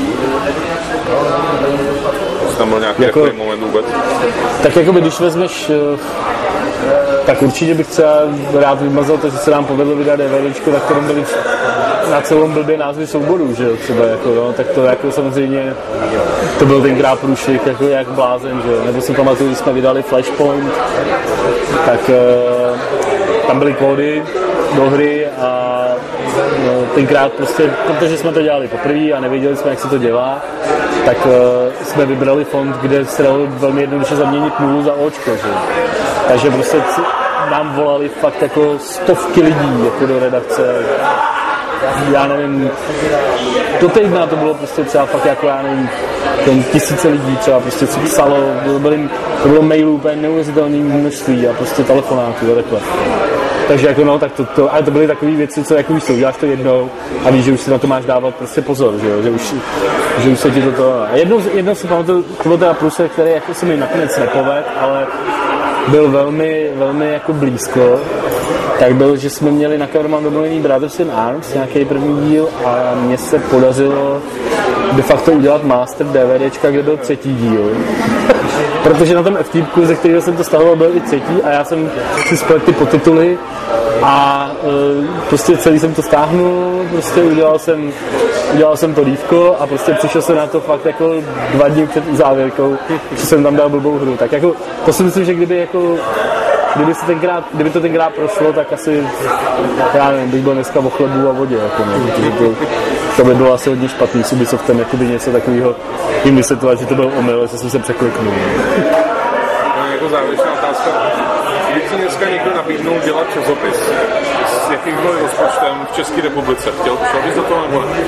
Tam byl nějaký jako, takový moment vůbec? Tak jakoby, když vezmeš, tak určitě bych třeba rád vymazal to, že se nám povedlo vydat DVDčko, na kterém byly na celou blbě názvy souborů, že jo, třeba jako, no, tak to jako samozřejmě, to byl tenkrát průšvih, jako jak blázen, že jo, nebo si pamatuju, když jsme vydali Flashpoint, tak uh, tam byly kódy do hry a no, tenkrát prostě, protože jsme to dělali poprvé a nevěděli jsme, jak se to dělá, tak uh, jsme vybrali fond, kde se dalo velmi jednoduše zaměnit nulu za očko, že? Takže prostě nám volali fakt jako stovky lidí jako do redakce. Já nevím, do týdna to bylo prostě třeba fakt jako, já nevím, ten tisíce lidí třeba prostě co psalo, bylo, byli, to bylo mailů úplně neuvěřitelné množství a prostě telefonátů a takhle. Takže jako no, tak to, to, ale to byly takové věci, co jako víš, to uděláš to jednou a víš, že už si na to máš dávat prostě pozor, že jo, že už, že už se ti to to... A jednou, jednou si pamatuju, to byl teda průsek, který jako se mi nakonec nepovedl, ale byl velmi, velmi jako blízko, tak byl, že jsme měli na cover mám domluvený Brothers in Arms, nějaký první díl a mně se podařilo de facto udělat master DVDčka, kde byl třetí díl. Protože na tom F T P, ze kterého jsem to stahoval, byl i třetí a já jsem si splet ty podtituly a e, prostě celý jsem to stáhnul, prostě udělal jsem, udělal jsem to dívko a prostě přišel jsem na to fakt jako dva dny před závěrkou, že jsem tam dal blbou hru. Tak jako, to si myslím, že kdyby jako Kdyby, se tenkrát, kdyby to tenkrát prošlo, tak asi, já nevím, bych byl dneska o chlebu a vodě, jako ne, to, to by bylo asi hodně špatný s Ubisoftem, jakoby něco takového jim vysvětlovat, že to byl omyl, že jsem se překliknul. No, jako závěrečná otázka, kdyby si dneska někdo nabídnul dělat časopis, s jakýmkoliv rozpočtem v České republice, chtěl, šel bys za to nebo ne?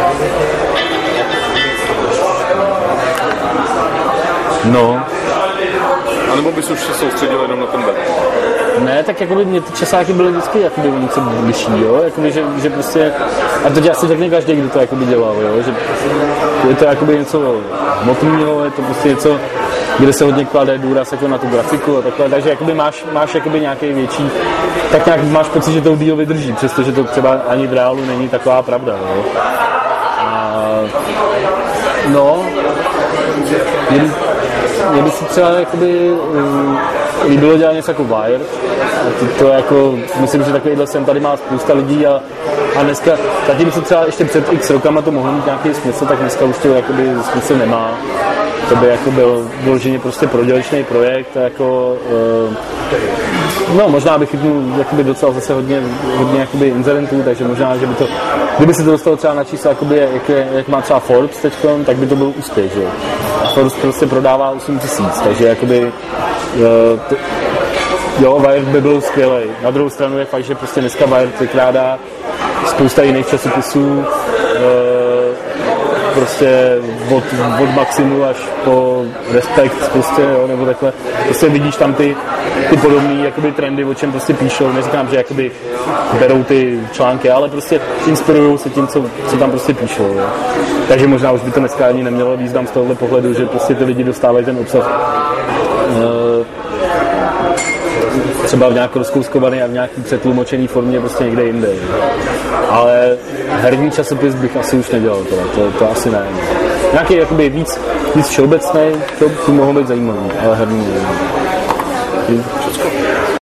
No. A nebo bys už se soustředil jenom na ten web? Ne, tak jakoby mě ty časáky byly vždycky jakoby něco bližší, jo, jakoby, že, že prostě, a to asi řekne každý, kdo to jakoby dělal, jo, že je to jakoby něco hmotného, je to prostě něco, kde se hodně klade důraz jako na tu grafiku a takhle, takže jakoby máš, máš jakoby nějaký větší, tak nějak máš pocit, že to díl vydrží, přestože to třeba ani v reálu není taková pravda, jo. A, no, jen, mě by si třeba jakoby um, líbilo dělat něco jako Wire. To, to jako, myslím, že takovýhle sem tady má spousta lidí a, a dneska, zatím se třeba ještě před x rokama to mohlo mít nějaký smysl, tak dneska už to jakoby smysl nemá. To by jako byl vyloženě prostě prodělečný projekt a jako uh, no možná bych chytnul jakoby docela zase hodně, hodně jakoby inzerentů, takže možná, že by to, kdyby se to dostalo třeba na čísla, jakoby, jak, je, jak má třeba Forbes teďkom, tak by to byl úspěch, že jo. A Forbes prostě prodává osm tisíc, takže jakoby, jo, t- jo, Wired by byl skvělý. Na druhou stranu je fakt, že prostě dneska Wired vykrádá spousta jiných časopisů, prostě od, od Maximu až po Respekt, prostě, jo, nebo takhle. Prostě vidíš tam ty, ty podobné jakoby trendy, o čem prostě píšou. Neříkám, že jakoby berou ty články, ale prostě inspirují se tím, co, co tam prostě píšou. Jo. Takže možná už by to dneska ani nemělo význam z tohohle pohledu, že prostě ty lidi dostávají ten obsah uh, třeba v nějak rozkouskovaný a v nějaký přetlumočený formě prostě někde jinde. Ale herní časopis bych asi už nedělal, to, to, to asi ne. Nějaký jakoby víc, víc všeobecný, to by mohlo být zajímavý, ale herní.